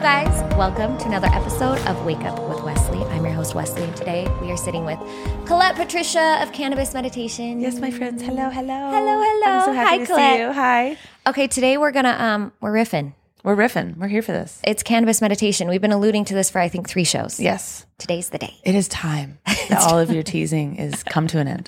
guys. Welcome to another episode of Wake Up with Wesley. I'm your host, Wesley, and today we are sitting with Colette Patricia of Cannabis Meditation. Yes, my friends. Hello, hello. Hello, hello. I'm so happy to Colette. see you. Hi. Okay, today we're gonna, we're riffing. We're riffing. We're here for this. It's Cannabis Meditation. We've been alluding to this for, I think, 3 shows. Yes. Today's the day. It is time that all of your teasing is come to an end.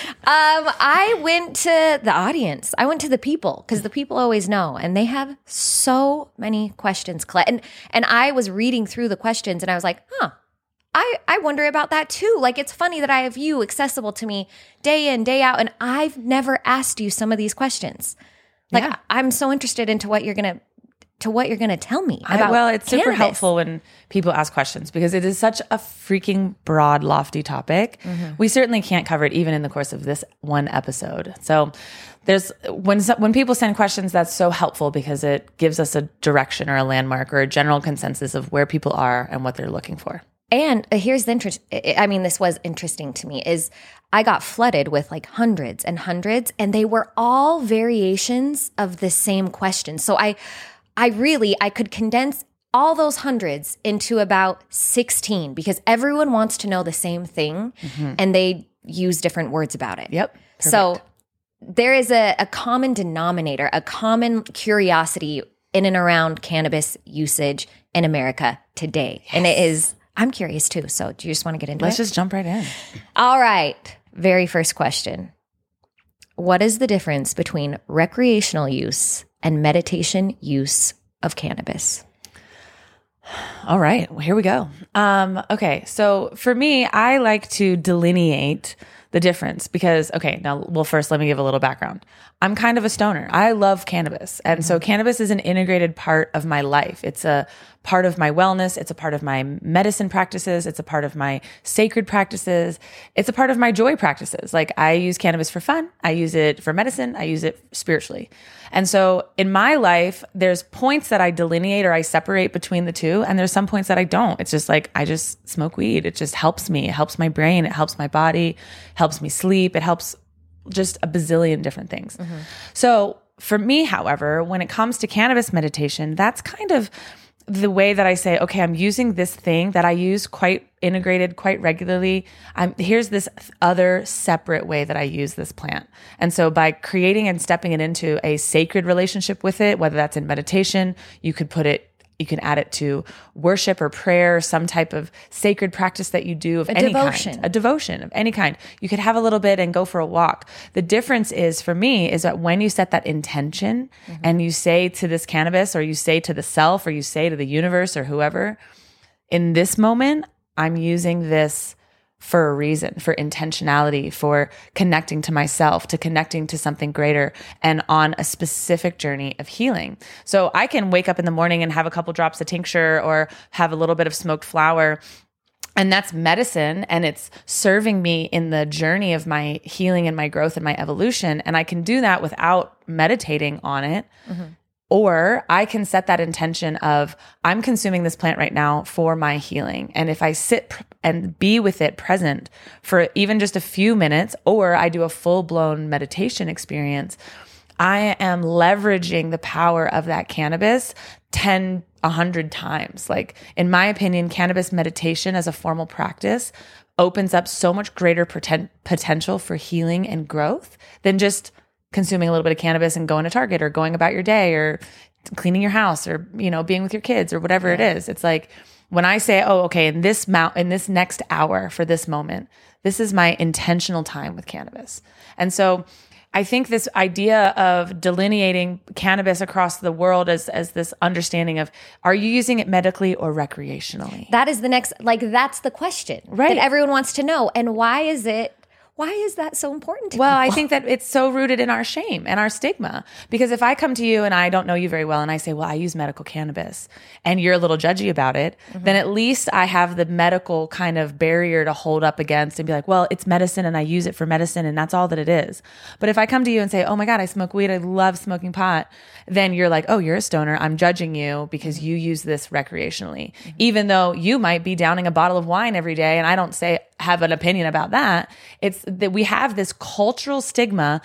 I went to the audience. I went to the people because the people always know, and they have so many questions, Colette. And I was reading through the questions, and I was like, I wonder about that too. Like, it's funny that I have you accessible to me day in, day out, and I've never asked you some of these questions. Like, Yeah. I'm so interested into what you're gonna tell me about. It's super cannabis. helpful when people ask questions because it is such a freaking broad, lofty topic. Mm-hmm. We certainly can't cover it even in the course of this one episode. So there's when people send questions, that's so helpful because it gives us a direction or a landmark or a general consensus of where people are and what they're looking for. And here's the this was interesting to me, is I got flooded with like hundreds and hundreds, and they were all variations of the same question. So I could condense all those hundreds into about 16 because everyone wants to know the same thing and they use different words about it. Yep. Perfect. So there is a common denominator, a common curiosity in and around cannabis usage in America today. Yes. And it is, I'm curious too. So do you just want to get into it? Let's just jump right in. All right. Very first question. What is the difference between recreational use and meditation use of cannabis? All right, well, here we go. Okay, so for me, I like to delineate the difference because, first let me give a little background. I'm kind of a stoner. I love cannabis. And so cannabis is an integrated part of my life. It's a part of my wellness. It's a part of my medicine practices. It's a part of my sacred practices. It's a part of my joy practices. Like, I use cannabis for fun. I use it for medicine. I use it spiritually. And so in my life, there's points that I delineate or I separate between the two. And there's some points that I don't. It's just like, I just smoke weed. It just helps me. It helps my brain. It helps my body, helps me sleep. It helps just a bazillion different things. So for me, however, when it comes to cannabis meditation, that's kind of the way that I say, okay, I'm using this thing that I use quite integrated, quite regularly. Here's this other separate way that I use this plant. And so by creating and stepping it into a sacred relationship with it, whether that's in meditation, you can add it to worship or prayer, some type of sacred practice that you do of any kind. A devotion of any kind. You could have a little bit and go for a walk. The difference is, for me, is that when you set that intention and you say to this cannabis, or you say to the self, or you say to the universe or whoever, in this moment, I'm using this for a reason, for intentionality, for connecting to myself, to connecting to something greater, and on a specific journey of healing. So I can wake up in the morning and have a couple drops of tincture or have a little bit of smoked flower, and that's medicine, and it's serving me in the journey of my healing and my growth and my evolution. And I can do that without meditating on it. Or I can set that intention of, I'm consuming this plant right now for my healing. And if I sit and be with it present for even just a few minutes, or I do a full-blown meditation experience, I am leveraging the power of that cannabis 10, 100 times. Like, in my opinion, cannabis meditation as a formal practice opens up so much greater potential for healing and growth than just consuming a little bit of cannabis and going to Target or going about your day or cleaning your house or, being with your kids or whatever it is. It's like, when I say, oh, okay, in this next hour for this moment, this is my intentional time with cannabis. And so I think this idea of delineating cannabis across the world as this understanding of, are you using it medically or recreationally? That is the next, that's the question that everyone wants to know. And why is that so important to Well, people? I think that it's so rooted in our shame and our stigma. Because if I come to you and I don't know you very well and I say, well, I use medical cannabis, and you're a little judgy about it, then at least I have the medical kind of barrier to hold up against and be like, well, it's medicine and I use it for medicine and that's all that it is. But if I come to you and say, oh my God, I smoke weed, I love smoking pot, then you're like, oh, you're a stoner. I'm judging you because you use this recreationally. Even though you might be downing a bottle of wine every day and I don't have an opinion about that. It's that we have this cultural stigma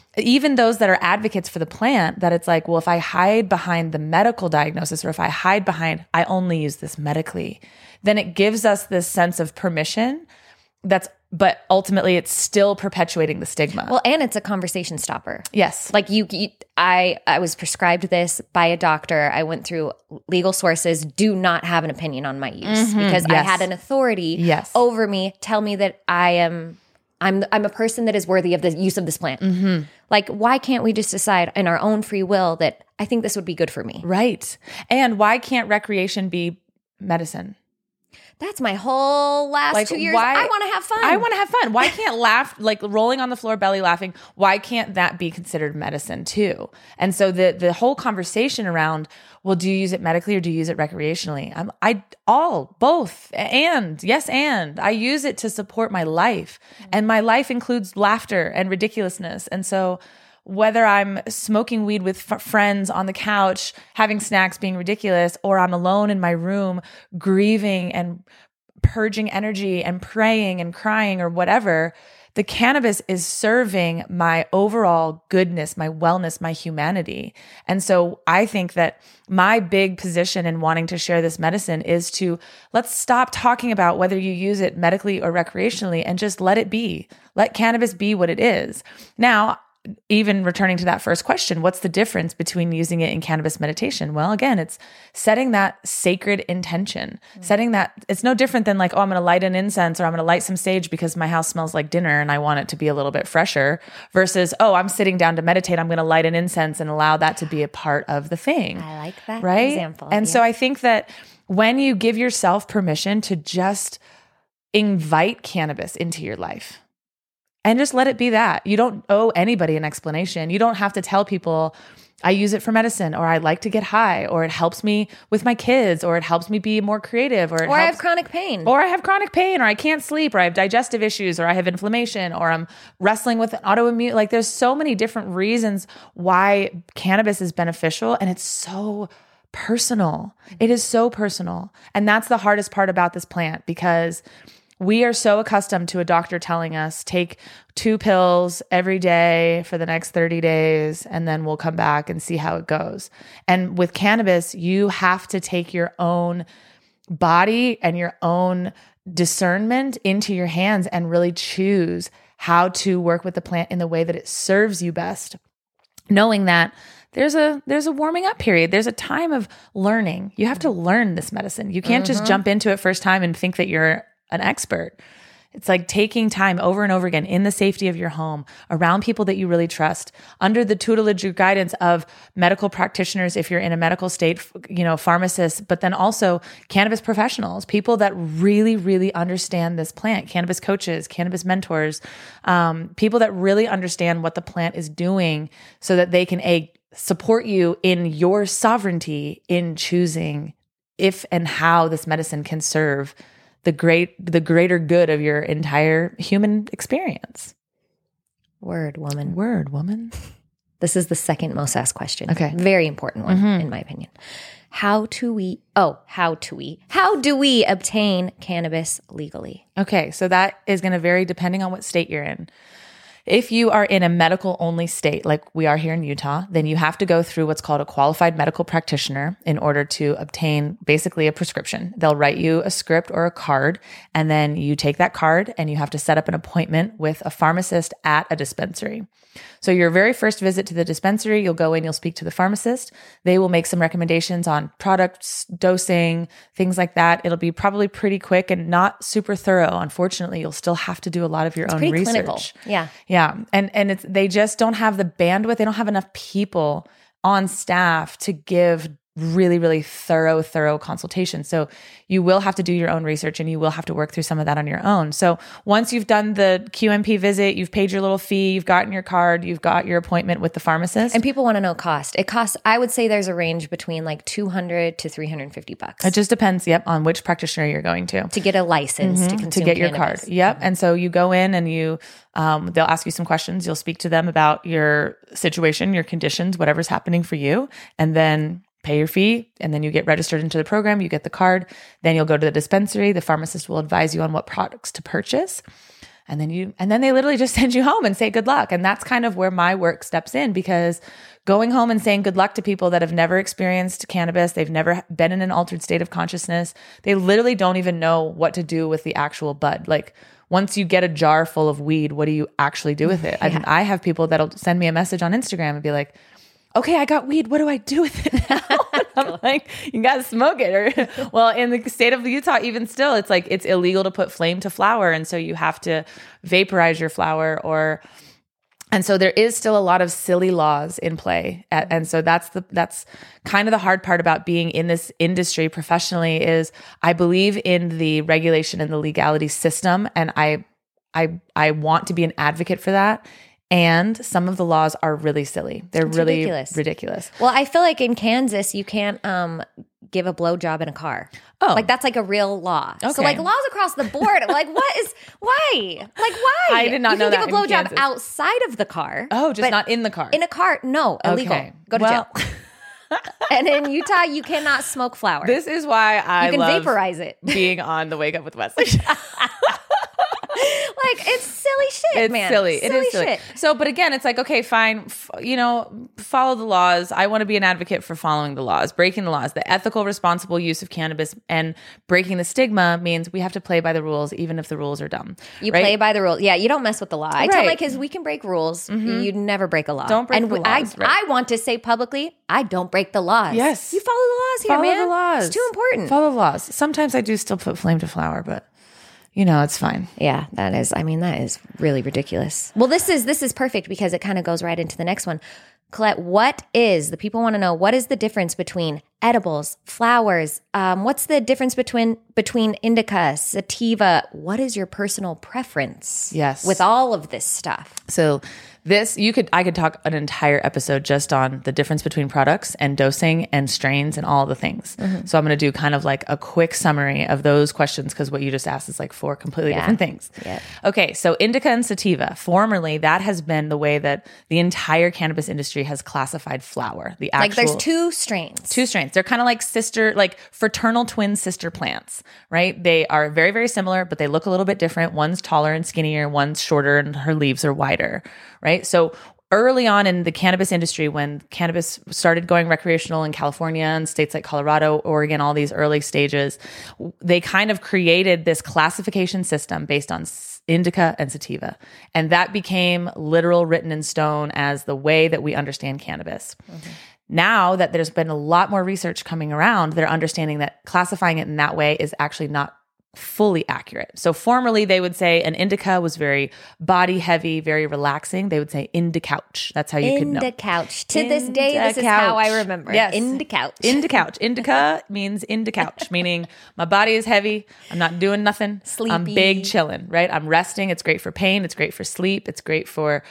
even those that are advocates for the plant, that it's like, well, if I hide behind the medical diagnosis, or if I hide behind, I only use this medically, then it gives us this sense of permission but ultimately it's still perpetuating the stigma. Well, and it's a conversation stopper. Yes. Like I was prescribed this by a doctor. I went through legal sources, do not have an opinion on my use because I had an authority over me tell me that I'm a person that is worthy of the use of this plant. Like, why can't we just decide in our own free will that I think this would be good for me? Right. And why can't recreation be medicine? That's my whole last 2 years. I want to have fun. I want to have fun. Why can't laugh, like rolling on the floor, belly laughing, why can't that be considered medicine too? And so the whole conversation around, well, do you use it medically or do you use it recreationally? Both. And yes, and I use it to support my life. And my life includes laughter and ridiculousness. And so whether I'm smoking weed with friends on the couch, having snacks, being ridiculous, or I'm alone in my room, grieving and purging energy and praying and crying or whatever, the cannabis is serving my overall goodness, my wellness, my humanity. And so I think that my big position in wanting to share this medicine is to let's stop talking about whether you use it medically or recreationally and just let it be. Let cannabis be what it is. Now, even returning to that first question, what's the difference between using it in cannabis meditation? Well, again, it's setting that sacred intention, setting that it's no different than like, oh, I'm going to light an incense or I'm going to light some sage because my house smells like dinner and I want it to be a little bit fresher versus, oh, I'm sitting down to meditate. I'm going to light an incense and allow that to be a part of the thing. I like that example. And so I think that when you give yourself permission to just invite cannabis into your life, and just let it be that. You don't owe anybody an explanation. You don't have to tell people, I use it for medicine, or I like to get high, or it helps me with my kids, or it helps me be more creative, or I have chronic pain. Or I have chronic pain, or I can't sleep, or I have digestive issues, or I have inflammation, or I'm wrestling with an autoimmune. Like there's so many different reasons why cannabis is beneficial, and it's so personal. It is so personal. And that's the hardest part about this plant because we are so accustomed to a doctor telling us, take 2 pills every day for the next 30 days, and then we'll come back and see how it goes. And with cannabis, you have to take your own body and your own discernment into your hands and really choose how to work with the plant in the way that it serves you best. Knowing that there's a warming up period. There's a time of learning. You have to learn this medicine. You can't just jump into it first time and think that you're an expert. It's like taking time over and over again in the safety of your home, around people that you really trust, under the tutelage or guidance of medical practitioners if you're in a medical state, pharmacists, but then also cannabis professionals, people that really, really understand this plant, cannabis coaches, cannabis mentors, people that really understand what the plant is doing so that they can support you in your sovereignty in choosing if and how this medicine can serve the greater good of your entire human experience. Word, woman. Word, woman. This is the second most asked question. Okay. Very important one, in my opinion. How do we obtain cannabis legally? Okay, so that is going to vary depending on what state you're in. If you are in a medical only state, like we are here in Utah, then you have to go through what's called a qualified medical practitioner in order to obtain basically a prescription. They'll write you a script or a card, and then you take that card and you have to set up an appointment with a pharmacist at a dispensary. So your very first visit to the dispensary, you'll go in, you'll speak to the pharmacist. They will make some recommendations on products, dosing, things like that. It'll be probably pretty quick and not super thorough. Unfortunately, you'll still have to do a lot of your own research. Clinical. Yeah. Yeah. And they just don't have the bandwidth. They don't have enough people on staff to give really, really thorough consultation. So you will have to do your own research and you will have to work through some of that on your own. So once you've done the QMP visit, you've paid your little fee, you've gotten your card, you've got your appointment with the pharmacist. And people want to know cost. It costs, I would say there's a range between like $200 to $350. It just depends, on which practitioner you're going to get a license to consume to get your cannabis. card. Yep. And so you go in and they'll ask you some questions. You'll speak to them about your situation, your conditions, whatever's happening for you. And then pay your fee, and then you get registered into the program, you get the card, then you'll go to the dispensary, the pharmacist will advise you on what products to purchase. And then they literally just send you home and say good luck. And that's kind of where my work steps in, because going home and saying good luck to people that have never experienced cannabis, they've never been in an altered state of consciousness, they literally don't even know what to do with the actual bud. Like, once you get a jar full of weed, what do you actually do with it? Yeah. I mean, I have people that'll send me a message on Instagram and be like, okay, I got weed. What do I do with it now? And I'm like, you got to smoke it. Or, well, in the state of Utah, even still, it's like, it's illegal to put flame to flower. And so you have to vaporize your flower, and so there is still a lot of silly laws in play. And so that's kind of the hard part about being in this industry professionally, is I believe in the regulation and the legality system. And I want to be an advocate for that. And some of the laws are really silly. They're really ridiculous. Well, I feel like in Kansas, you can't give a blowjob in a car. Oh. Like, that's like a real law. Okay. So like laws across the board, like why? Like, why? I did not know that. You can give a blowjob outside of the car. Oh, just not in the car. In a car, no, illegal. Okay. Go to jail. And in Utah, you cannot smoke flower. This is why I love vaporize it. being on the Wake Up with Wesley. Like, it's silly shit, It's man. silly. It is silly. Shit. So, but again, it's like, okay, fine. Follow the laws. I want to be an advocate for following the laws, breaking the laws. The ethical, responsible use of cannabis and breaking the stigma means we have to play by the rules, even if the rules are dumb. You play by the rules. Yeah, you don't mess with the law. I tell my Right. kids, we can break rules. You never break a law. Don't break and the laws, right. I want to say publicly, I don't break the laws. Yes. You follow the laws here, Follow man. the laws. It's too important. Follow the laws. Sometimes I do still put flame to flower, but it's fine. Yeah, that is really ridiculous. Well, this is perfect because it kind of goes right into the next one. Colette, the people want to know, what is the difference between edibles, flowers? What's the difference between indica, sativa? What is your personal preference? Yes. With all of this stuff. So I could talk an entire episode just on the difference between products and dosing and strains and all the things. Mm-hmm. So I'm going to do kind of like a quick summary of those questions, because what you just asked is like 4 completely different things. Yeah. Okay. So indica and sativa, formerly that has been the way that the entire cannabis industry has classified flower. There's 2 strains. 2 strains. They're kind of like fraternal twin sister plants, right? They are very, very similar, but they look a little bit different. One's taller and skinnier, one's shorter and her leaves are wider, right? So early on in the cannabis industry, when cannabis started going recreational in California and states like Colorado, Oregon, all these early stages, they kind of created this classification system based on indica and sativa. And that became literal, written in stone as the way that we understand cannabis. Mm-hmm. Now that there's been a lot more research coming around, they're understanding that classifying it in that way is actually not fully accurate. So formerly they would say an indica was very body heavy, very relaxing. They would say indicouch. That's how you could know. Indicouch. To this day, this is how I remember. Yes. Indicouch. Indicouch. Indica means indicouch, meaning my body is heavy. I'm not doing nothing. Sleepy. I'm big chilling, right? I'm resting. It's great for pain. It's great for sleep. It's great for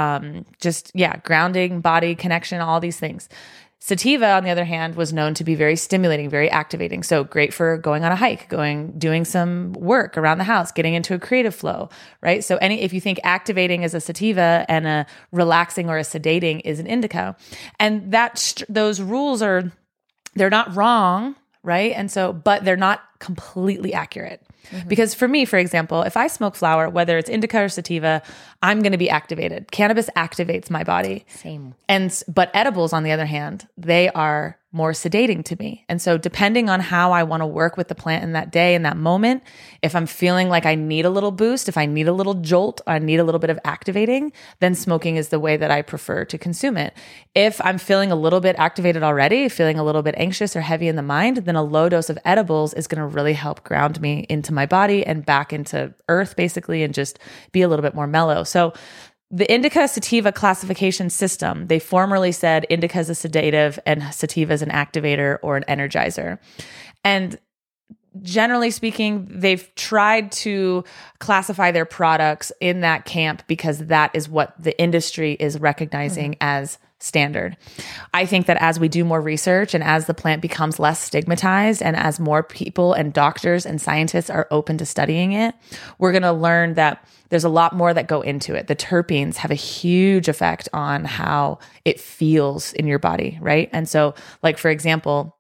grounding, body connection, all these things. Sativa, on the other hand, was known to be very stimulating, very activating. So great for going on a hike, doing some work around the house, getting into a creative flow, right? So if you think activating is a sativa and a relaxing or a sedating is an indica, and those rules they're not wrong, right? And so, but they're not completely accurate. Mm-hmm. Because for me, for example, if I smoke flower, whether it's indica or sativa, I'm going to be activated. Cannabis activates my body. Same. But edibles, on the other hand, they are more sedating to me. And so depending on how I want to work with the plant in that day, in that moment, if I'm feeling like I need a little boost, if I need a little jolt, I need a little bit of activating, then smoking is the way that I prefer to consume it. If I'm feeling a little bit activated already, feeling a little bit anxious or heavy in the mind, then a low dose of edibles is going to really help ground me into my body and back into earth, basically, and just be a little bit more mellow. So the indica sativa classification system, they formerly said indica is a sedative and sativa is an activator or an energizer. And generally speaking, they've tried to classify their products in that camp because that is what the industry is recognizing as standard. I think that as we do more research and as the plant becomes less stigmatized and as more people and doctors and scientists are open to studying it, we're going to learn that there's a lot more that go into it. The terpenes have a huge effect on how it feels in your body, right? And so, like, for example,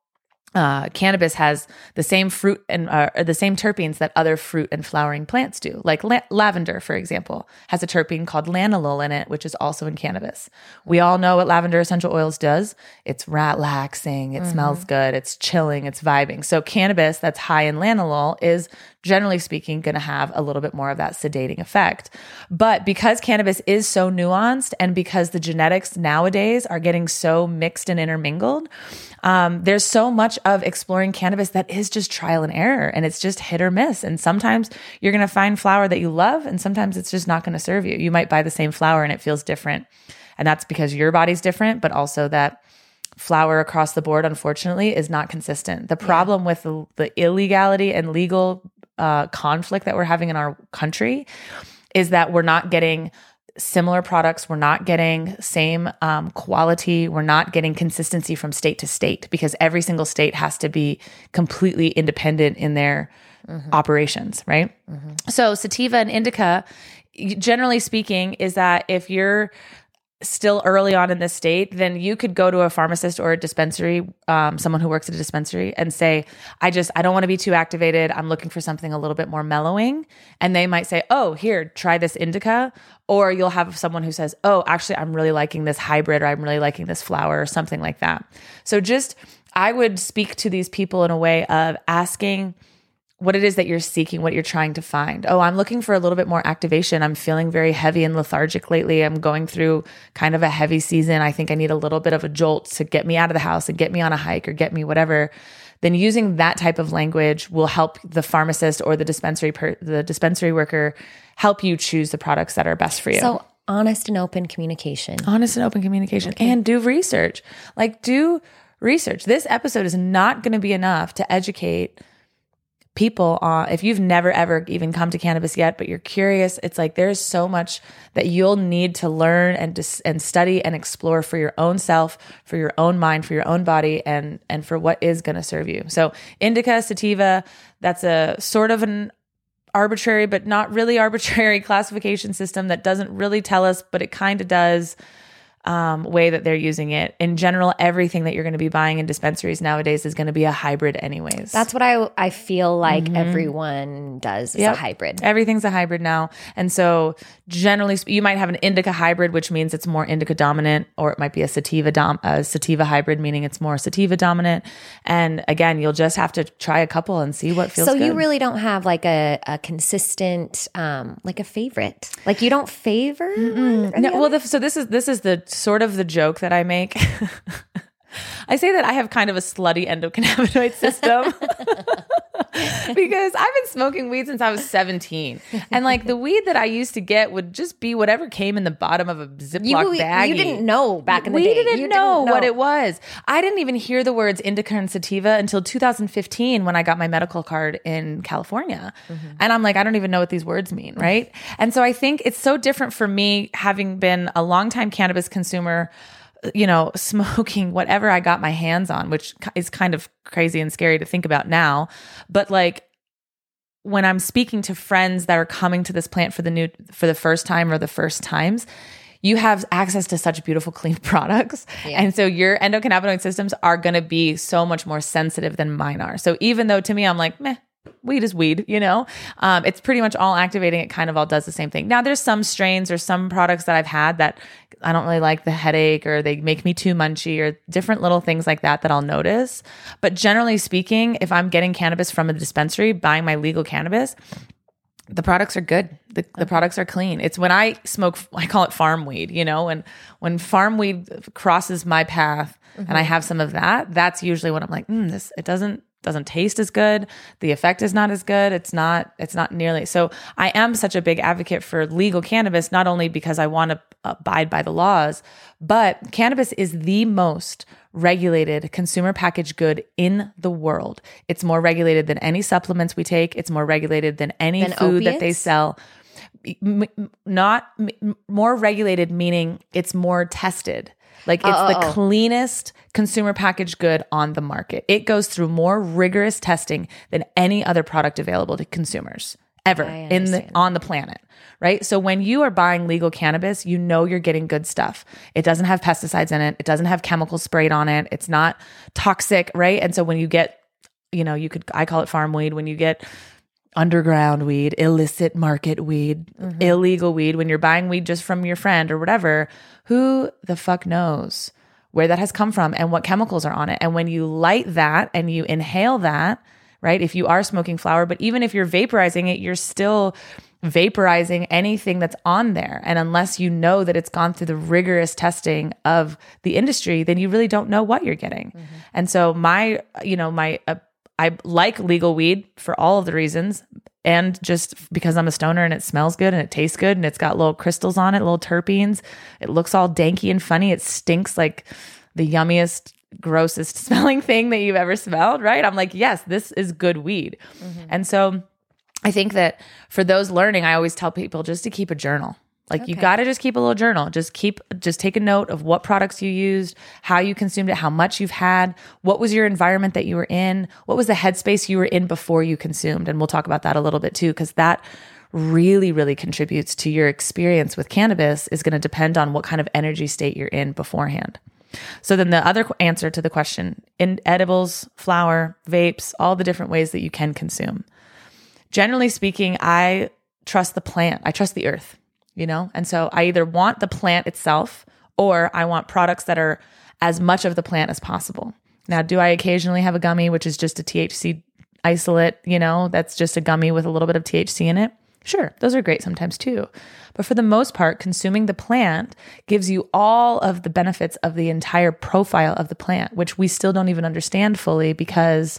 cannabis has the same fruit and the same terpenes that other fruit and flowering plants do. Like lavender, for example, has a terpene called lanolol in it, which is also in cannabis. We all know what lavender essential oils does. It's relaxing, it smells good, it's chilling, it's vibing. So cannabis that's high in lanolol is, generally speaking, going to have a little bit more of that sedating effect. But because cannabis is so nuanced, and because the genetics nowadays are getting so mixed and intermingled, there's so much of exploring cannabis that is just trial and error, and it's just hit or miss. And sometimes you're going to find flower that you love, and sometimes it's just not going to serve you. You might buy the same flower and it feels different. And that's because your body's different, but also that flower across the board, unfortunately, is not consistent. The problem with the illegality and legal conflict that we're having in our country is that we're not getting similar products. We're not getting same quality. We're not getting consistency from state to state, because every single state has to be completely independent in their operations, right? So sativa and indica, generally speaking, is that if you're still early on in this state, then you could go to a pharmacist or a dispensary, someone who works at a dispensary, and say, I don't want to be too activated. I'm looking for something a little bit more mellowing. And they might say, oh, here, try this indica. Or you'll have someone who says, oh, actually, I'm really liking this hybrid, or I'm really liking this flower, or something like that. So I would speak to these people in a way of asking what it is that you're seeking, what you're trying to find. Oh, I'm looking for a little bit more activation. I'm feeling very heavy and lethargic lately. I'm going through kind of a heavy season. I think I need a little bit of a jolt to get me out of the house and get me on a hike or get me whatever. Then using that type of language will help the pharmacist or the dispensary worker help you choose the products that are best for you. So honest and open communication. Okay. And do research. Do research. This episode is not going to be enough to educate people if you've never ever even come to cannabis yet, but you're curious. It's like there's so much that you'll need to learn and study and explore for your own self, for your own mind, for your own body, and for what is going to serve you. So indica, sativa, that's a sort of an arbitrary but not really arbitrary classification system that doesn't really tell us, but it kind of does. Way that they're using it. In general, everything that you're going to be buying in dispensaries nowadays is going to be a hybrid anyways. That's what I feel like everyone does is a hybrid. Everything's a hybrid now. And so generally, you might have an indica hybrid, which means it's more indica dominant, or it might be a sativa hybrid, meaning it's more sativa dominant. And again, you'll just have to try a couple and see what feels good. So you really don't have like a consistent, like a favorite. Like you don't favor one? No. Well, so this is the sort of the joke that I make. I say that I have kind of a slutty endocannabinoid system because I've been smoking weed since I was 17. And the weed that I used to get would just be whatever came in the bottom of a Ziploc baggie. You didn't know back in the day. We didn't know what it was. I didn't even hear the words indica and sativa until 2015 when I got my medical card in California. And I'm like, I don't even know what these words mean, right? And so I think it's so different for me, having been a longtime cannabis consumer, smoking whatever I got my hands on, which is kind of crazy and scary to think about now. But when I'm speaking to friends that are coming to this plant for the first time or the first times, you have access to such beautiful, clean products. Yeah. And so your endocannabinoid systems are going to be so much more sensitive than mine are. So even though to me, I'm like, meh, weed is weed, it's pretty much all activating. It kind of all does the same thing. Now there's some strains or some products that I've had that I don't really like the headache, or they make me too munchy, or different little things like that I'll notice. But generally speaking, if I'm getting cannabis from a dispensary, buying my legal cannabis, the products are good. The products are clean. It's when I smoke, I call it farm weed, when farm weed crosses my path and I have some of that, that's usually when I'm like, it doesn't taste as good. The effect is not as good. It's not nearly. So I am such a big advocate for legal cannabis, not only because I want to abide by the laws, but cannabis is the most regulated consumer packaged good in the world. It's more regulated than any supplements we take. It's more regulated than any food opiates that they sell. More regulated, meaning it's more tested. It's the cleanest consumer packaged good on the market. It goes through more rigorous testing than any other product available to consumers ever on the planet, right? So when you are buying legal cannabis, you know you're getting good stuff. It doesn't have pesticides in it. It doesn't have chemicals sprayed on it. It's not toxic, right? And so when you get, I call it farm weed. When you get underground weed, illicit market weed, illegal weed, when you're buying weed just from your friend or whatever, who the fuck knows where that has come from and what chemicals are on it? And when you light that and you inhale that, right? If you are smoking flower, but even if you're vaporizing it, you're still vaporizing anything that's on there. And unless you know that it's gone through the rigorous testing of the industry, then you really don't know what you're getting. And so I like legal weed for all of the reasons, and just because I'm a stoner and it smells good and it tastes good and it's got little crystals on it, little terpenes. It looks all danky and funny. It stinks like the yummiest, grossest smelling thing that you've ever smelled, right? I'm like, yes, this is good weed. And so I think that for those learning, I always tell people just to keep a journal. Like you got to just keep a little journal. Just take a note of what products you used, how you consumed it, how much you've had, what was your environment that you were in, what was the headspace you were in before you consumed. And we'll talk about that a little bit too, because that really, really contributes to your experience with cannabis is going to depend on what kind of energy state you're in beforehand. So then the other answer to the question, in edibles, flower, vapes, all the different ways that you can consume. Generally speaking, I trust the plant. I trust the earth, And so I either want the plant itself or I want products that are as much of the plant as possible. Now, do I occasionally have a gummy, which is just a THC isolate, that's just a gummy with a little bit of THC in it? Sure, those are great sometimes too. But for the most part, consuming the plant gives you all of the benefits of the entire profile of the plant, which we still don't even understand fully because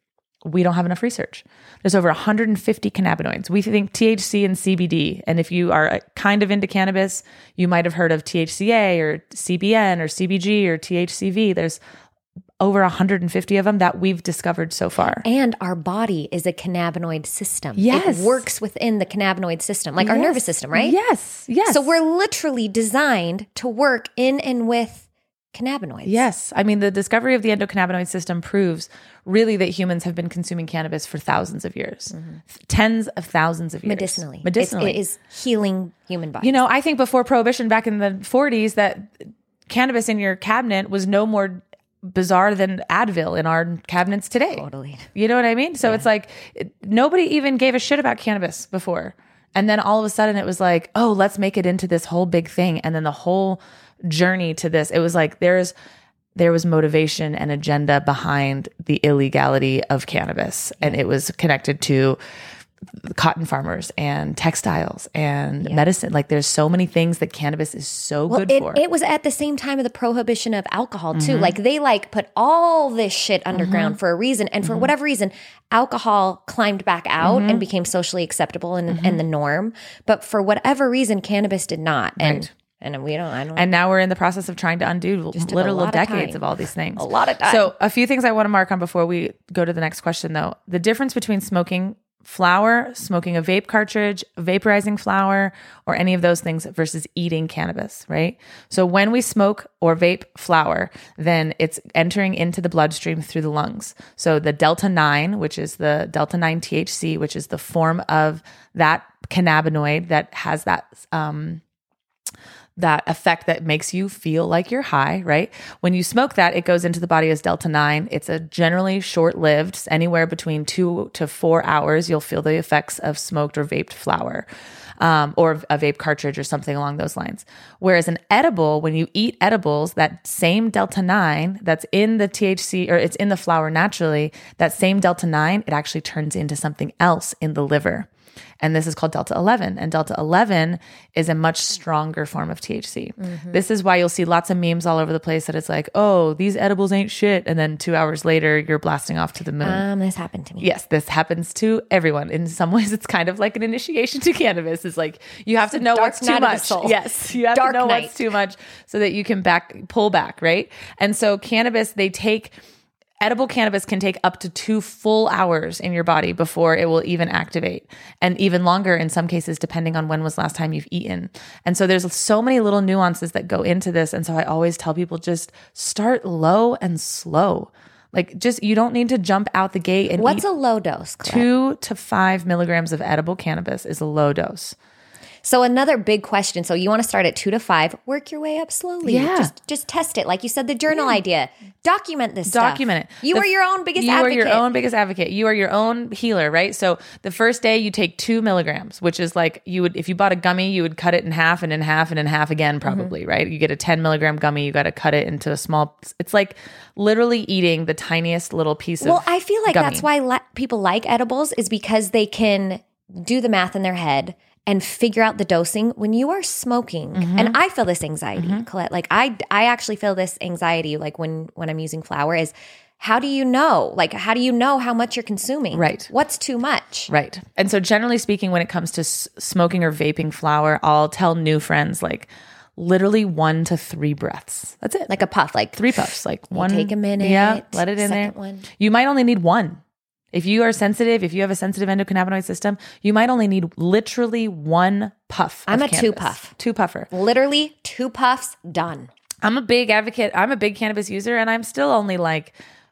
we don't have enough research. There's over 150 cannabinoids. We think THC and CBD. And if you are kind of into cannabis, you might have heard of THCA or CBN or CBG or THCV. There's over 150 of them that we've discovered so far. And our body is a cannabinoid system. Yes. It works within the cannabinoid system, like our nervous system, right? Yes. So we're literally designed to work in and with cannabinoids. Yes. I mean, the discovery of the endocannabinoid system proves really that humans have been consuming cannabis for thousands of years, tens of thousands of years. Medicinally. Medicinally. It is healing human bodies. I think before Prohibition back in the 40s that cannabis in your cabinet was no more bizarre than Advil in our cabinets today. Totally. You know what I mean? So it's like nobody even gave a shit about cannabis before. And then all of a sudden it was like, oh, let's make it into this whole big thing. And then the whole journey to this, it was like there was motivation and agenda behind the illegality of cannabis. And it was connected to cotton farmers and textiles and medicine. Like there's so many things that cannabis is so good for. It was at the same time of the prohibition of alcohol too. Like they put all this shit underground for a reason. And for whatever reason, alcohol climbed back out and became socially acceptable and the norm. But for whatever reason, cannabis did not. And And now we're in the process of trying to undo literal decades of all these things. A lot of time. So a few things I want to mark on before we go to the next question though. The difference between smoking flower, smoking a vape cartridge, vaporizing flower, or any of those things versus eating cannabis, right? So when we smoke or vape flower, then it's entering into the bloodstream through the lungs. So the Delta 9, which is the Delta 9 THC, which is the form of that cannabinoid that has that effect that makes you feel like you're high, right? When you smoke that, it goes into the body as Delta 9. It's a generally short-lived, anywhere between 2 to 4 hours, you'll feel the effects of smoked or vaped flower, or a vape cartridge or something along those lines. Whereas an edible, when you eat edibles, that same Delta 9 that's in the THC, or it's in the flower naturally, that same Delta 9, it actually turns into something else in the liver. And this is called Delta 11. And Delta 11 is a much stronger form of THC. This is why you'll see lots of memes all over the place that it's like, oh, these edibles ain't shit. And then 2 hours later, you're blasting off to the moon. This happened to me. Yes, this happens to everyone. In some ways, it's kind of like an initiation to cannabis. It's like, you have to know what's too much. Yes, you have to know what's too much so that you can pull back, right? And so cannabis, edible cannabis can take up to 2 full hours in your body before it will even activate, and even longer in some cases, depending on when was last time you've eaten. And so there's so many little nuances that go into this. And so I always tell people, just start low and slow. Like you don't need to jump out the gate and What's a low dose, Colette? 2 to 5 milligrams of edible cannabis is a low dose. So another big question. So you want to start at 2 to 5, work your way up slowly. Yeah. Just test it. Like you said, the journal idea, document this Document stuff. it. You are your own biggest advocate. You are your own biggest advocate. You are your own healer, right? So the first day you take 2 milligrams, which is like if you bought a gummy, you would cut it in half and in half and in half again, probably, right? You get a 10 milligram gummy, you got to cut it into a small, it's like literally eating the tiniest little piece of I feel like gummy. that's why people like edibles, is because they can do the math in their head and figure out the dosing. When you are smoking, and I feel this anxiety, Colette, like I actually feel this anxiety, like when I'm using flower, is how do you know? Like, how do you know how much you're consuming? Right. What's too much? Right. And so generally speaking, when it comes to smoking or vaping flower, I'll tell new friends, like, literally 1 to 3 breaths. That's it. Like a puff, like 3 puffs, like one. take a minute. Yeah, let it in there. One. You might only need 1. If you are sensitive, if you have a sensitive endocannabinoid system, you might only need literally 1 puff. I'm a cannabis. 2 puff. 2 puffer. Literally 2 puffs, done. I'm a big advocate. I'm a big cannabis user, and I'm still only like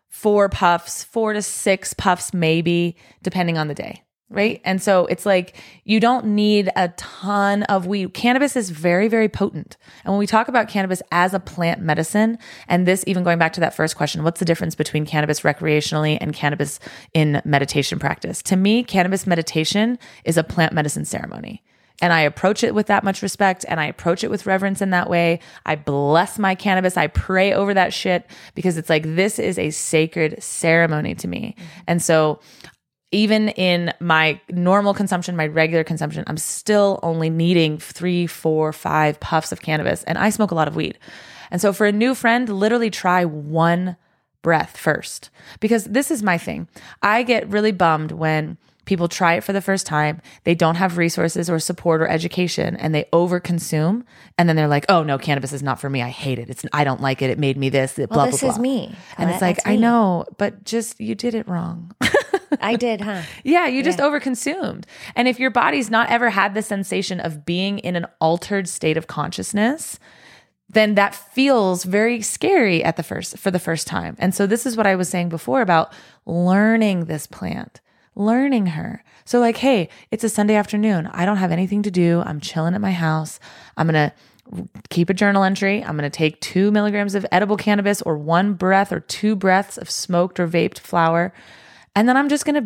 4 puffs, 4 to 6 puffs, maybe, depending on the day. Right. And so it's like, you don't need a ton of weed. Cannabis is very, very potent. And when we talk about cannabis as a plant medicine, and this, even going back to that first question, what's the difference between cannabis recreationally and cannabis in meditation practice? To me, cannabis meditation is a plant medicine ceremony. And I approach it with that much respect, and I approach it with reverence in that way. I bless my cannabis. I pray over that shit, because it's like, this is a sacred ceremony to me. And so even in my normal consumption, my regular consumption, I'm still only needing 3, 4, 5 puffs of cannabis. And I smoke a lot of weed. And so for a new friend, literally try 1 breath first. Because this is my thing. I get really bummed when people try it for the first time, they don't have resources or support or education, and they overconsume. And then they're like, oh no, cannabis is not for me. I hate it. I don't like it. It made me this, blah, blah, blah. This is me. And it's like, I know, but just, you did it wrong. I did, huh? Yeah, you just overconsumed. And if your body's not ever had the sensation of being in an altered state of consciousness, then that feels very scary for the first time. And so this is what I was saying before about learning this plant, learning her. So like, hey, it's a Sunday afternoon. I don't have anything to do. I'm chilling at my house. I'm going to keep a journal entry. I'm going to take 2 milligrams of edible cannabis, or 1 breath or 2 breaths of smoked or vaped flower. And then I'm just going to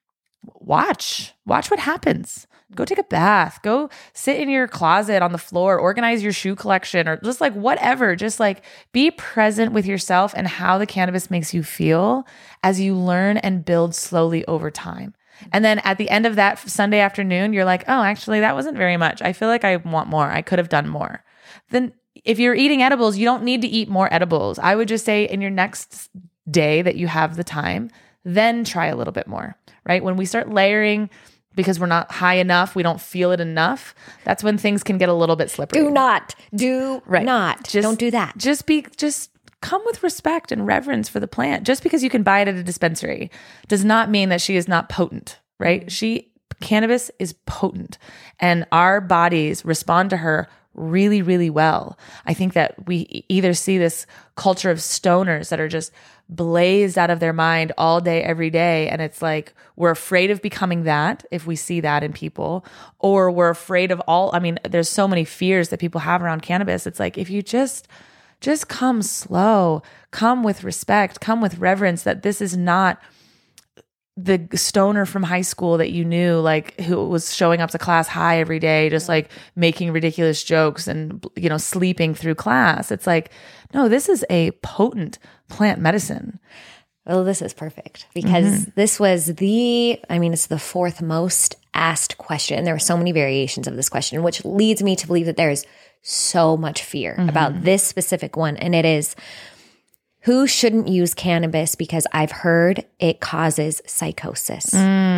watch what happens. Go take a bath, go sit in your closet on the floor, organize your shoe collection, or just like whatever. Just like be present with yourself and how the cannabis makes you feel as you learn and build slowly over time. And then at the end of that Sunday afternoon, you're like, oh, actually, that wasn't very much. I feel like I want more. I could have done more. Then if you're eating edibles, you don't need to eat more edibles. I would just say in your next day that you have the time, then try a little bit more, right? When we start layering because we're not high enough, we don't feel it enough, that's when things can get a little bit slippery. Do not. Just, don't do that. Just come with respect and reverence for the plant. Just because you can buy it at a dispensary does not mean that she is not potent, right? Cannabis is potent, and our bodies respond to her really, really well. I think that we either see this culture of stoners that are just blazed out of their mind all day, every day. And it's like, we're afraid of becoming that if we see that in people, or we're afraid of there's so many fears that people have around cannabis. It's like, if you just come slow, come with respect, come with reverence, that this is not the stoner from high school that you knew, like, who was showing up to class high every day, just like making ridiculous jokes and, sleeping through class. It's like, no, this is a potent plant medicine. Well, this is perfect, because this was it's the 4th most asked question. And there were so many variations of this question, which leads me to believe that there is so much fear about this specific one. And it is, who shouldn't use cannabis because I've heard it causes psychosis?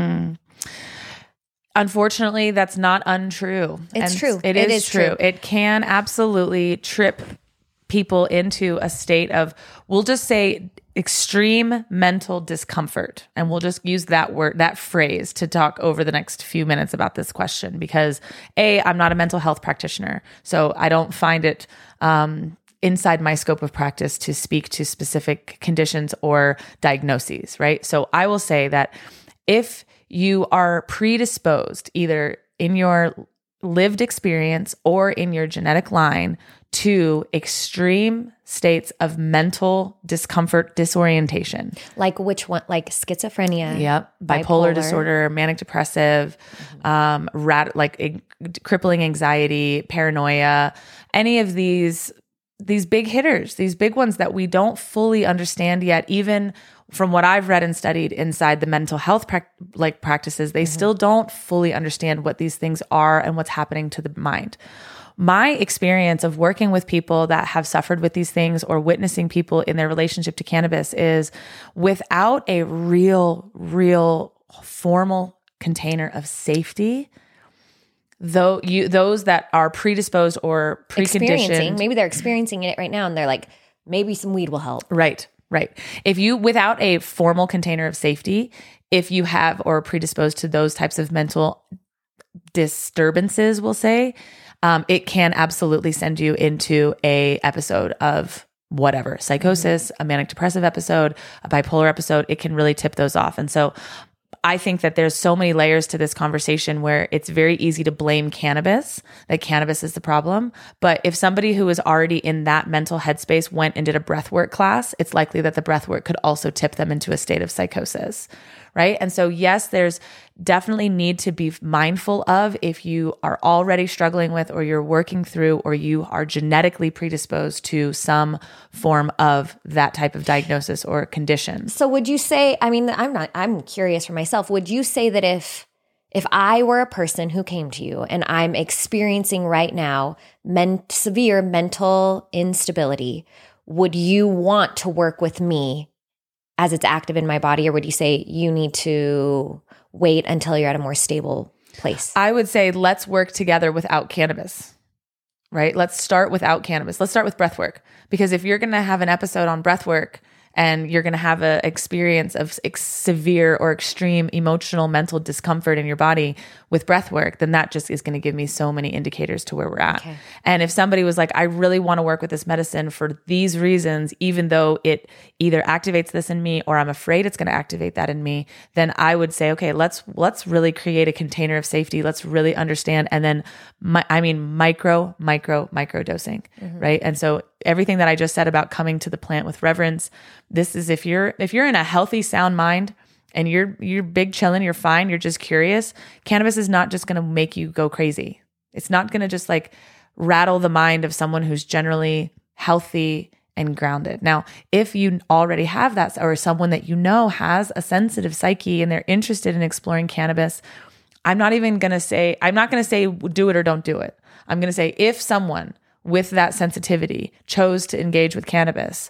Unfortunately, that's not untrue. It's true. It is true. It can absolutely trip people into a state of, we'll just say, extreme mental discomfort. And we'll just use that phrase to talk over the next few minutes about this question, because I'm not a mental health practitioner, so I don't find it inside my scope of practice to speak to specific conditions or diagnoses, right? So I will say that if you are predisposed, either in your lived experience or in your genetic line to extreme states of mental discomfort, disorientation. Like which one? Like schizophrenia. Yep. Bipolar disorder, manic depressive, crippling anxiety, paranoia, any of these big hitters, these big ones that we don't fully understand yet, even from what I've read and studied inside the mental health practices, they still don't fully understand what these things are and what's happening to the mind. My experience of working with people that have suffered with these things or witnessing people in their relationship to cannabis is without a real formal container of safety, those that are predisposed or preconditioned, maybe they're experiencing it right now and they're like, maybe some weed will help. Right. If you, without a formal container of safety, if you have or are predisposed to those types of mental disturbances, we'll say, it can absolutely send you into a episode of whatever, psychosis, a manic depressive episode, a bipolar episode. It can really tip those off. And so I think that there's so many layers to this conversation where it's very easy to blame cannabis, that cannabis is the problem. But if somebody who is already in that mental headspace went and did a breathwork class, it's likely that the breathwork could also tip them into a state of psychosis, right? And so yes, there's definitely need to be mindful of if you are already struggling with, or you're working through, or you are genetically predisposed to some form of that type of diagnosis or condition. So would you say, I mean, I'm curious for myself, would you say that if I were a person who came to you and I'm experiencing right now severe mental instability, would you want to work with me as it's active in my body? Or would you say you need to wait until you're at a more stable place? I would say let's work together without cannabis, right? Let's start without cannabis. Let's start with breath work. Because if you're going to have an episode on breath work and you're going to have an experience of severe or extreme emotional, mental discomfort in your body with breath work, then that just is going to give me so many indicators to where we're at. Okay. And if somebody was like, I really want to work with this medicine for these reasons, even though it either activates this in me or I'm afraid it's going to activate that in me, then I would say, okay, let's really create a container of safety. Let's really understand. And then micro dosing, right? And so everything that I just said about coming to the plant with reverence, this is if you're in a healthy, sound mind and you're big chilling, you're fine, you're just curious, cannabis is not just going to make you go crazy. It's not going to just like rattle the mind of someone who's generally healthy and grounded. Now, if you already have that, or someone that you know has a sensitive psyche and they're interested in exploring cannabis, I'm not going to say do it or don't do it. I'm going to say if someone with that sensitivity chose to engage with cannabis,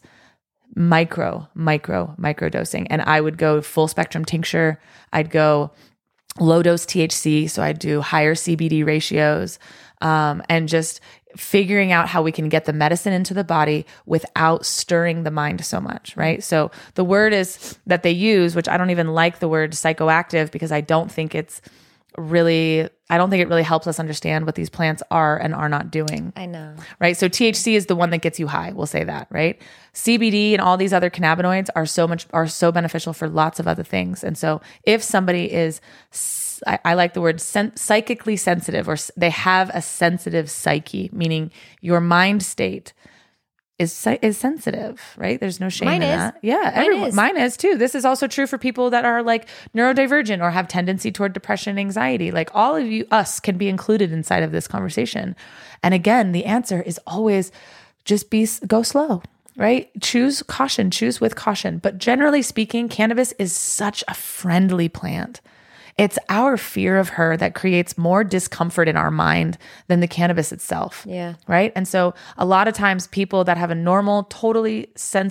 micro dosing. And I would go full spectrum tincture. I'd go low dose THC. So I'd do higher CBD ratios, and just figuring out how we can get the medicine into the body without stirring the mind so much, right? So the word is that they use, which I don't even like the word psychoactive, because I don't think it really helps us understand what these plants are and are not doing. I know. Right? So THC is the one that gets you high. We'll say that, right? CBD and all these other cannabinoids are so beneficial for lots of other things. And so if somebody is, I like the word psychically sensitive, or they have a sensitive psyche, meaning your mind state is sensitive, right? There's no shame in that. Yeah, mine is too. This is also true for people that are like neurodivergent or have tendency toward depression and anxiety. Like all of us can be included inside of this conversation. And again, the answer is always just go slow, right? Choose with caution. But generally speaking, cannabis is such a friendly plant. It's our fear of her that creates more discomfort in our mind than the cannabis itself. Yeah. Right. And so a lot of times people that have a totally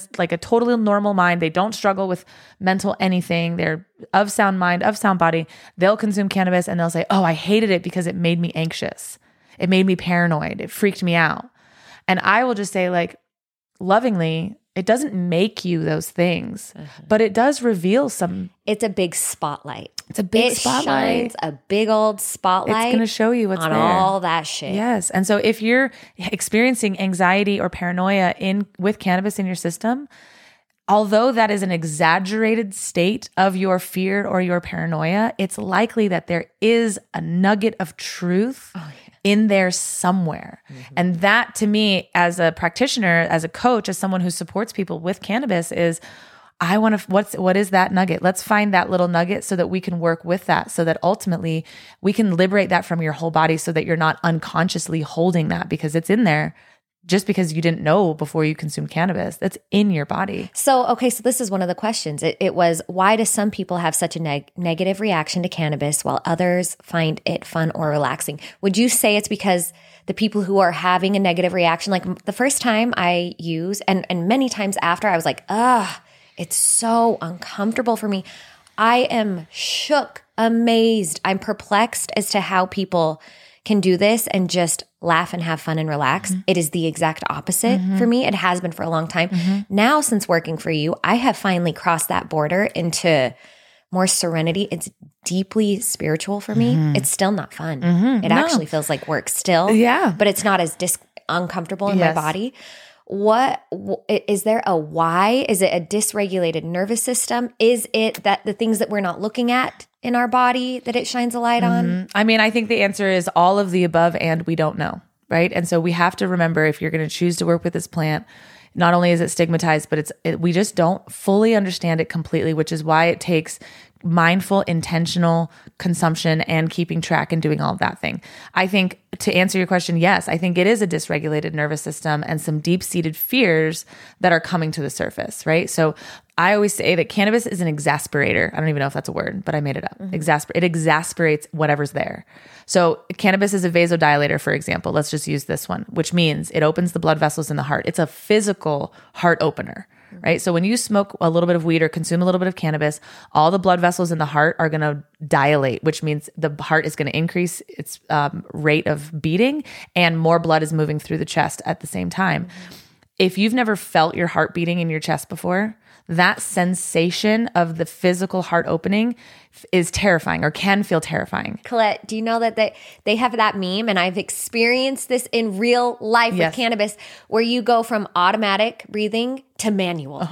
normal mind, they don't struggle with mental anything. They're of sound mind, of sound body. They'll consume cannabis and they'll say, oh, I hated it because it made me anxious. It made me paranoid. It freaked me out. And I will just say, like, lovingly, it doesn't make you those things, but it does reveal some. It's a big spotlight. It shines a big old spotlight. It's going to show you what's on there. all that shit. Yes. And so if you're experiencing anxiety or paranoia with cannabis in your system, although that is an exaggerated state of your fear or your paranoia, it's likely that there is a nugget of truth in there somewhere. And that to me, as a practitioner, as a coach, as someone who supports people with cannabis, is I want to, what is that nugget? Let's find that little nugget so that we can work with that, so that ultimately we can liberate that from your whole body, so that you're not unconsciously holding that because it's in there just because you didn't know before you consumed cannabis. That's in your body. So this is one of the questions. It was, why do some people have such a negative reaction to cannabis while others find it fun or relaxing? Would you say it's because the people who are having a negative reaction, like the first time I use, and many times after, I was like, it's so uncomfortable for me. I am shook, amazed. I'm perplexed as to how people can do this and just laugh and have fun and relax. It is the exact opposite for me. It has been for a long time. Now, since working for you, I have finally crossed that border into more serenity. It's deeply spiritual for me. It's still not fun. It actually feels like work still. Yeah. But it's not as uncomfortable in my body. What is there a why? Is it a dysregulated nervous system? Is it that the things that we're not looking at in our body that it shines a light on? I mean, I think the answer is all of the above, and we don't know, right? And so we have to remember, if you're going to choose to work with this plant, not only is it stigmatized, but we just don't fully understand it completely, which is why it takes mindful, intentional consumption and keeping track and doing all of that thing. I think, to answer your question, yes, I think it is a dysregulated nervous system and some deep-seated fears that are coming to the surface, right? So I always say that cannabis is an exasperator. I don't even know if that's a word, but I made it up. It exasperates whatever's there. So cannabis is a vasodilator, for example. Let's just use this one, which means it opens the blood vessels in the heart. It's a physical heart opener, right? So when you smoke a little bit of weed or consume a little bit of cannabis, all the blood vessels in the heart are going to dilate, which means the heart is going to increase its rate of beating, and more blood is moving through the chest at the same time. If you've never felt your heart beating in your chest before, that sensation of the physical heart opening is terrifying, or can feel terrifying. Colette, do you know that they have that meme, and I've experienced this in real life with cannabis, where you go from automatic breathing to manual.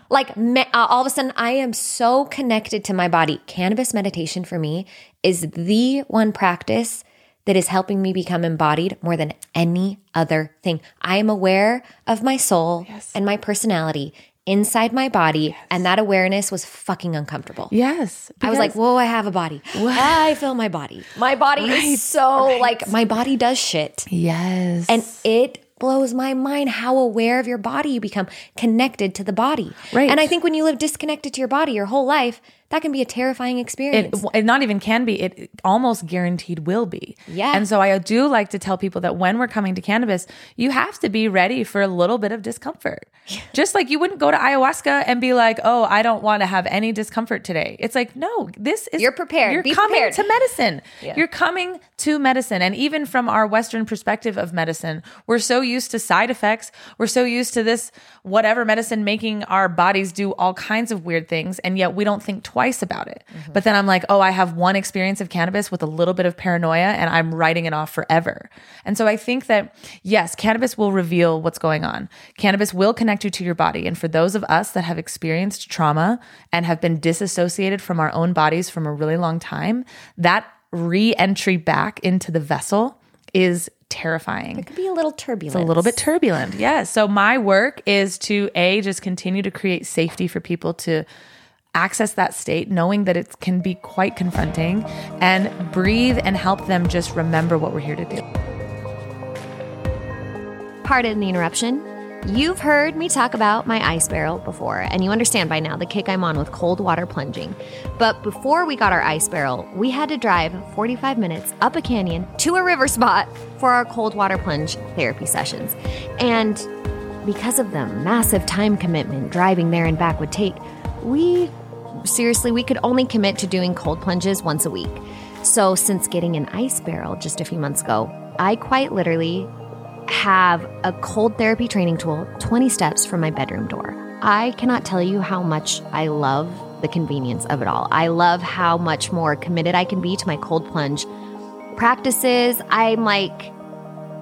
All of a sudden, I am so connected to my body. Cannabis meditation for me is the one practice that is helping me become embodied more than any other thing. I am aware of my soul and my personality inside my body, and that awareness was fucking uncomfortable. Yes. I was like, whoa, I have a body. I feel my body. My body is so my body does shit. Yes. And it blows my mind how aware of your body you become, connected to the body. Right. And I think when you live disconnected to your body your whole life, that can be a terrifying experience. It not even can be, it almost guaranteed will be. Yeah. And so I do like to tell people that when we're coming to cannabis, you have to be ready for a little bit of discomfort. Yeah. Just like you wouldn't go to ayahuasca and be like, oh, I don't want to have any discomfort today. It's like, no, you're prepared. You're coming to medicine. Yeah. You're coming to medicine. And even from our Western perspective of medicine, we're so used to side effects. We're so used to this whatever medicine making our bodies do all kinds of weird things. And yet we don't think twice about it. But then I'm like, oh, I have one experience of cannabis with a little bit of paranoia, and I'm writing it off forever. And so I think that, yes, cannabis will reveal what's going on. Cannabis will connect you to your body. And for those of us that have experienced trauma and have been disassociated from our own bodies from a really long time, that re-entry back into the vessel is terrifying. It could be a little turbulent. It's a little bit turbulent. Yeah. So my work is to just continue to create safety for people to access that state, knowing that it can be quite confronting, and breathe and help them just remember what we're here to do. Pardon the interruption. You've heard me talk about my ice barrel before, and you understand by now the kick I'm on with cold water plunging. But before we got our ice barrel, we had to drive 45 minutes up a canyon to a river spot for our cold water plunge therapy sessions. And because of the massive time commitment driving there and back would take, we could only commit to doing cold plunges once a week. So since getting an ice barrel just a few months ago, I quite literally have a cold therapy training tool 20 steps from my bedroom door. I cannot tell you how much I love the convenience of it all. I love how much more committed I can be to my cold plunge practices. I'm like,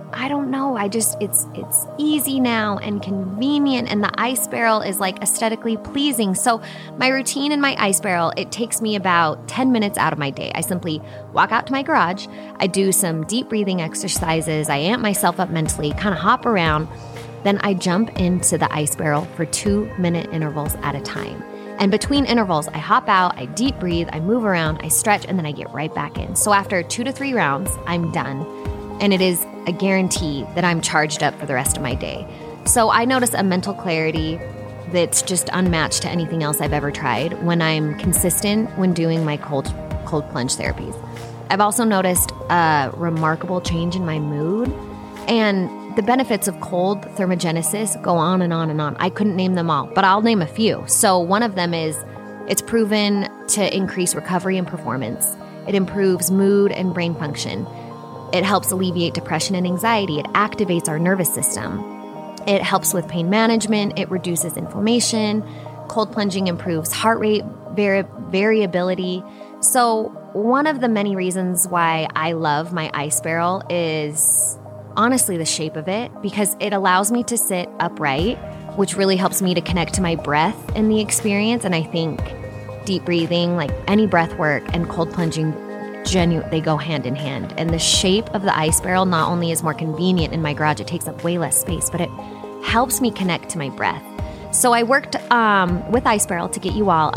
I don't know. It's easy now and convenient, and the ice barrel is like aesthetically pleasing. So my routine in my ice barrel, it takes me about 10 minutes out of my day. I simply walk out to my garage. I do some deep breathing exercises. I amp myself up mentally, kind of hop around. Then I jump into the ice barrel for 2-minute intervals at a time. And between intervals, I hop out, I deep breathe, I move around, I stretch, and then I get right back in. So after 2 to 3 rounds, I'm done. And it is a guarantee that I'm charged up for the rest of my day. So I notice a mental clarity that's just unmatched to anything else I've ever tried when I'm consistent when doing my cold plunge therapies. I've also noticed a remarkable change in my mood, and the benefits of cold thermogenesis go on and on and on. I couldn't name them all, but I'll name a few. So one of them is it's proven to increase recovery and performance. It improves mood and brain function. It helps alleviate depression and anxiety. It activates our nervous system. It helps with pain management. It reduces inflammation. Cold plunging improves heart rate variability. So one of the many reasons why I love my ice barrel is honestly the shape of it, because it allows me to sit upright, which really helps me to connect to my breath in the experience. And I think deep breathing, like any breath work and cold plunging, they go hand in hand. And the shape of the ice barrel not only is more convenient in my garage, it takes up way less space, but it helps me connect to my breath. So I worked with Ice Barrel to get you all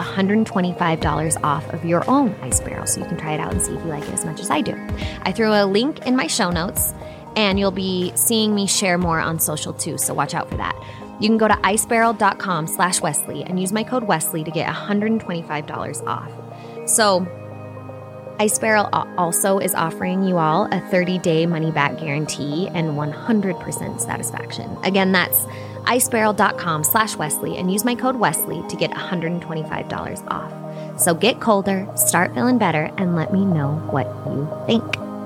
$125 off of your own ice barrel, so you can try it out and see if you like it as much as I do. I threw a link in my show notes, and you'll be seeing me share more on social too, so watch out for that. You can go to icebarrel.com/Wesley and use my code Wesley to get $125 off. So Ice Barrel also is offering you all a 30-day money-back guarantee and 100% satisfaction. Again, that's icebarrel.com/Wesley and use my code Wesley to get $125 off. So get colder, start feeling better, and let me know what you think.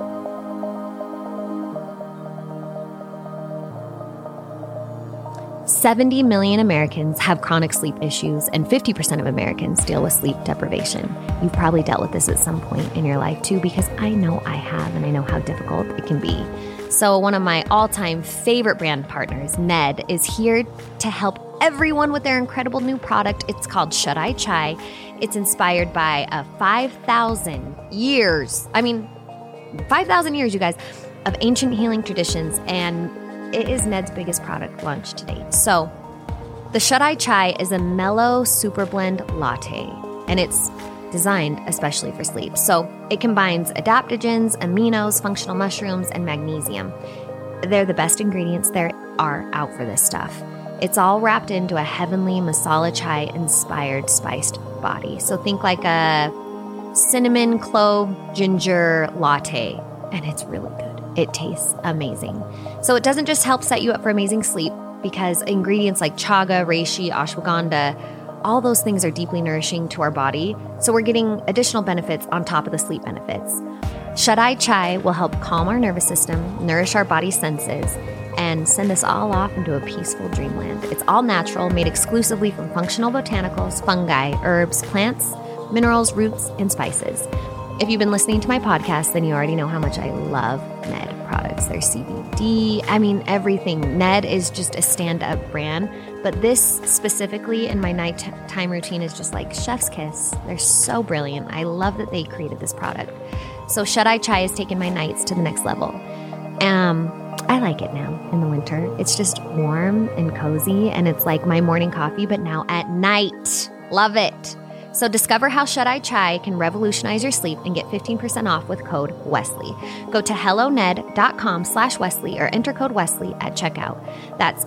$70 million Americans have chronic sleep issues, and 50% of Americans deal with sleep deprivation. You've probably dealt with this at some point in your life too, because I know I have, and I know how difficult it can be. So one of my all-time favorite brand partners, Ned, is here to help everyone with their incredible new product. It's called Shut Eye Chai. It's inspired by a 5,000 years, you guys, of ancient healing traditions, and it is Ned's biggest product launch to date. So the Shut Eye Chai is a mellow super blend latte, and it's designed especially for sleep. So it combines adaptogens, aminos, functional mushrooms, and magnesium. They're the best ingredients there are out for this stuff. It's all wrapped into a heavenly masala chai inspired spiced body. So think like a cinnamon, clove, ginger latte, and it's really good. It tastes amazing. So it doesn't just help set you up for amazing sleep, because ingredients like chaga, reishi, ashwagandha, all those things are deeply nourishing to our body. So we're getting additional benefits on top of the sleep benefits. Shut Eye Chai will help calm our nervous system, nourish our body's senses, and send us all off into a peaceful dreamland. It's all natural, made exclusively from functional botanicals, fungi, herbs, plants, minerals, roots, and spices. If you've been listening to my podcast, then you already know how much I love Ned products. Their CBD, everything. Ned is just a stand-up brand, but this specifically in my nighttime routine is just like chef's kiss. They're so brilliant. I love that they created this product. So Shut Eye Chai has taken my nights to the next level. I like it now in the winter. It's just warm and cozy, and it's like my morning coffee, but now at night. Love it. So discover how Shut Eye Chai can revolutionize your sleep and get 15% off with code Wesley. Go to helloned.com/Wesley or enter code Wesley at checkout. That's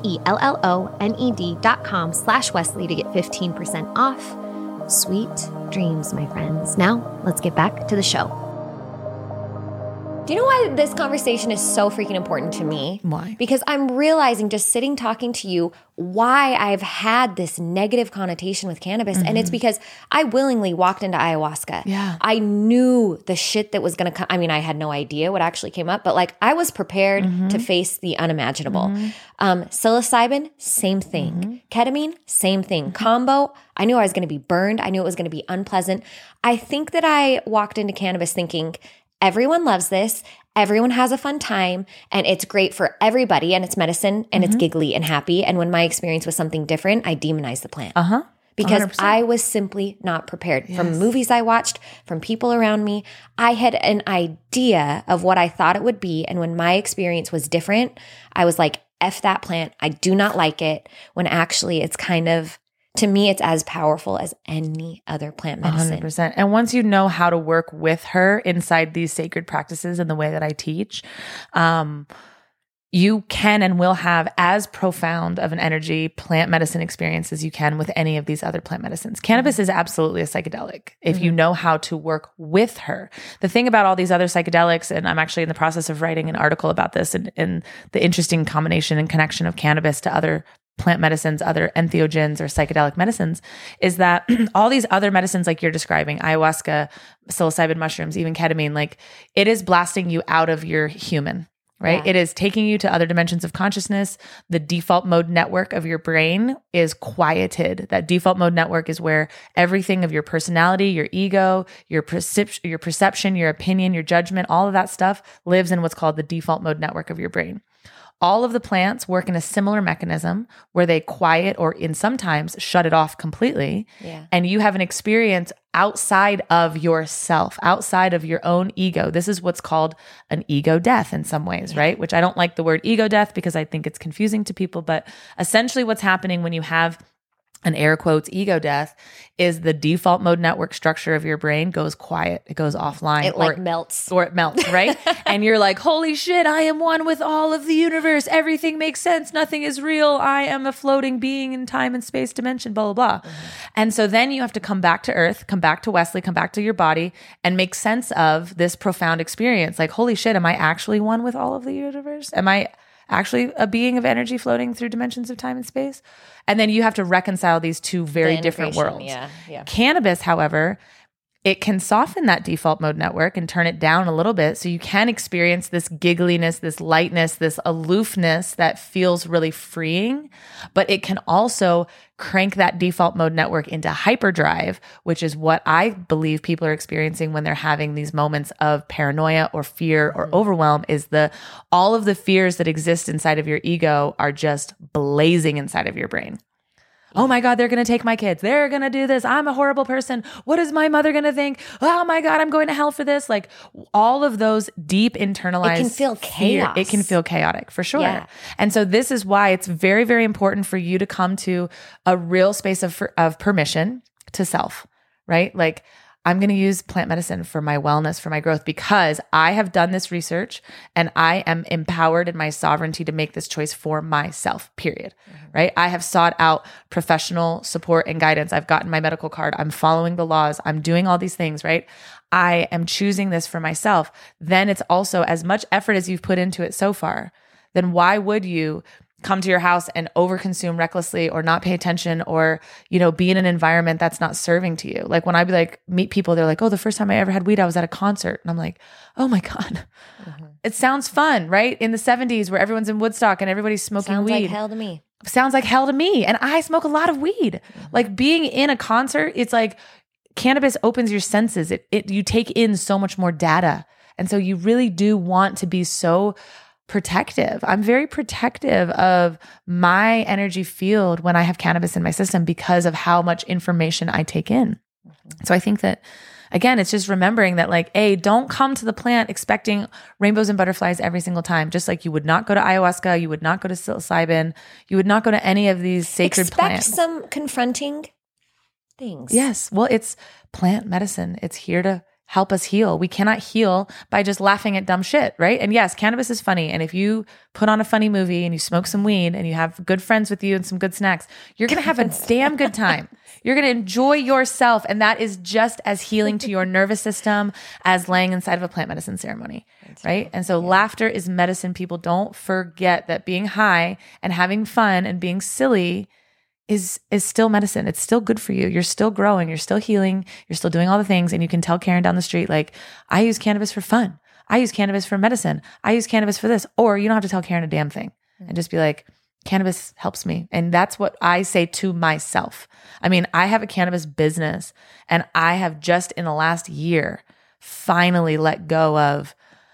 HELLONED.com/Wesley to get 15% off. Sweet dreams, my friends. Now let's get back to the show. Do you know why this conversation is so freaking important to me? Why? Because I'm realizing, just sitting talking to you, why I've had this negative connotation with cannabis. And it's because I willingly walked into ayahuasca. Yeah. I knew the shit that was going to come. I had no idea what actually came up, but I was prepared to face the unimaginable. Psilocybin, same thing. Ketamine, same thing. Combo, I knew I was going to be burned. I knew it was going to be unpleasant. I think that I walked into cannabis thinking, everyone loves this. everyone has a fun time and it's great for everybody and it's medicine and it's giggly and happy. And when my experience was something different, I demonized the plant. Because 100%. I was simply not prepared. From movies I watched, from people around me, I had an idea of what I thought it would be. And when my experience was different, I was like, F that plant. I do not like it. When actually it's kind of, to me, it's as powerful as any other plant medicine. 100%. And once you know how to work with her inside these sacred practices and the way that I teach, you can and will have as profound of an energy plant medicine experience as you can with any of these other plant medicines. Cannabis is absolutely a psychedelic if you know how to work with her. The thing about all these other psychedelics, and I'm actually in the process of writing an article about this and the interesting combination and connection of cannabis to other plant medicines, other entheogens or psychedelic medicines, is that all these other medicines like you're describing, ayahuasca, psilocybin mushrooms, even ketamine, like it is blasting you out of your human. Right? Yeah. It is taking you to other dimensions of consciousness. The default mode network of your brain is quieted. That default mode network is where everything of your personality, your ego, your perception, your opinion, your judgment, all of that stuff lives in what's called the default mode network of your brain. All of the plants work in a similar mechanism where they quiet or in sometimes shut it off completely. Yeah. And you have an experience outside of yourself, outside of your own ego. This is what's called an ego death in some ways, right? Which I don't like the word ego death because I think it's confusing to people. But essentially what's happening when you have an air quotes ego death is the default mode network structure of your brain goes quiet. It goes offline. It like melts. Or it melts, right? And you're like, holy shit, I am one with all of the universe. Everything makes sense. Nothing is real. I am a floating being in time and space dimension, blah, blah, blah. And so then you have to come back to earth, come back to Wesley, come back to your body and make sense of this profound experience. Like, holy shit, am I actually one with all of the universe? Am I actually a being of energy floating through dimensions of time and space? And then you have to reconcile these two very different worlds. Yeah. Cannabis, however, it can soften that default mode network and turn it down a little bit so you can experience this giggliness, this lightness, this aloofness that feels really freeing. But it can also crank that default mode network into hyperdrive, which is what I believe people are experiencing when they're having these moments of paranoia or fear or overwhelm, is all of the fears that exist inside of your ego are just blazing inside of your brain. Oh my God, they're going to take my kids. They're going to do this. I'm a horrible person. What is my mother going to think? Oh my God, I'm going to hell for this. Like all of those deep internalized. It can feel chaos. It can feel chaotic for sure. Yeah. And so this is why it's very, very important for you to come to a real space of permission to self, right? Like, I'm going to use plant medicine for my wellness, for my growth, because I have done this research and I am empowered in my sovereignty to make this choice for myself, period. Right? I have sought out professional support and guidance. I've gotten my medical card. I'm following the laws. I'm doing all these things, right? I am choosing this for myself. Then it's also as much effort as you've put into it so far. Then why would you come to your house and overconsume recklessly or not pay attention or, be in an environment that's not serving to you? Like when I meet people, they're like, oh, the first time I ever had weed, I was at a concert. And I'm like, oh my God, It sounds fun, right? In the 70s where everyone's in Woodstock and everybody's smoking Sounds weed. like hell to me. Sounds like hell to me. And I smoke a lot of weed. Like being in a concert, it's like cannabis opens your senses. You take in so much more data. And so you really do want to be so protective. I'm very protective of my energy field when I have cannabis in my system because of how much information I take in. So I think that, again, it's just remembering that don't come to the plant expecting rainbows and butterflies every single time. Just like you would not go to ayahuasca, you would not go to psilocybin, you would not go to any of these sacred plants. Expect some confronting things. Yes. Well, it's plant medicine. It's here to help us heal. We cannot heal by just laughing at dumb shit, right? And yes, cannabis is funny. And if you put on a funny movie and you smoke some weed and you have good friends with you and some good snacks, you're going to have a damn good time. You're going to enjoy yourself. And that is just as healing to your nervous system as laying inside of a plant medicine ceremony, right? And so laughter is medicine. People, don't forget that being high and having fun and being silly is still medicine. It's still good for you. You're still growing. You're still healing. You're still doing all the things. And you can tell Karen down the street, I use cannabis for fun. I use cannabis for medicine. I use cannabis for this. Or you don't have to tell Karen a damn thing and just be like, cannabis helps me. And that's what I say to myself. I mean, I have a cannabis business and I have just in the last year finally let go of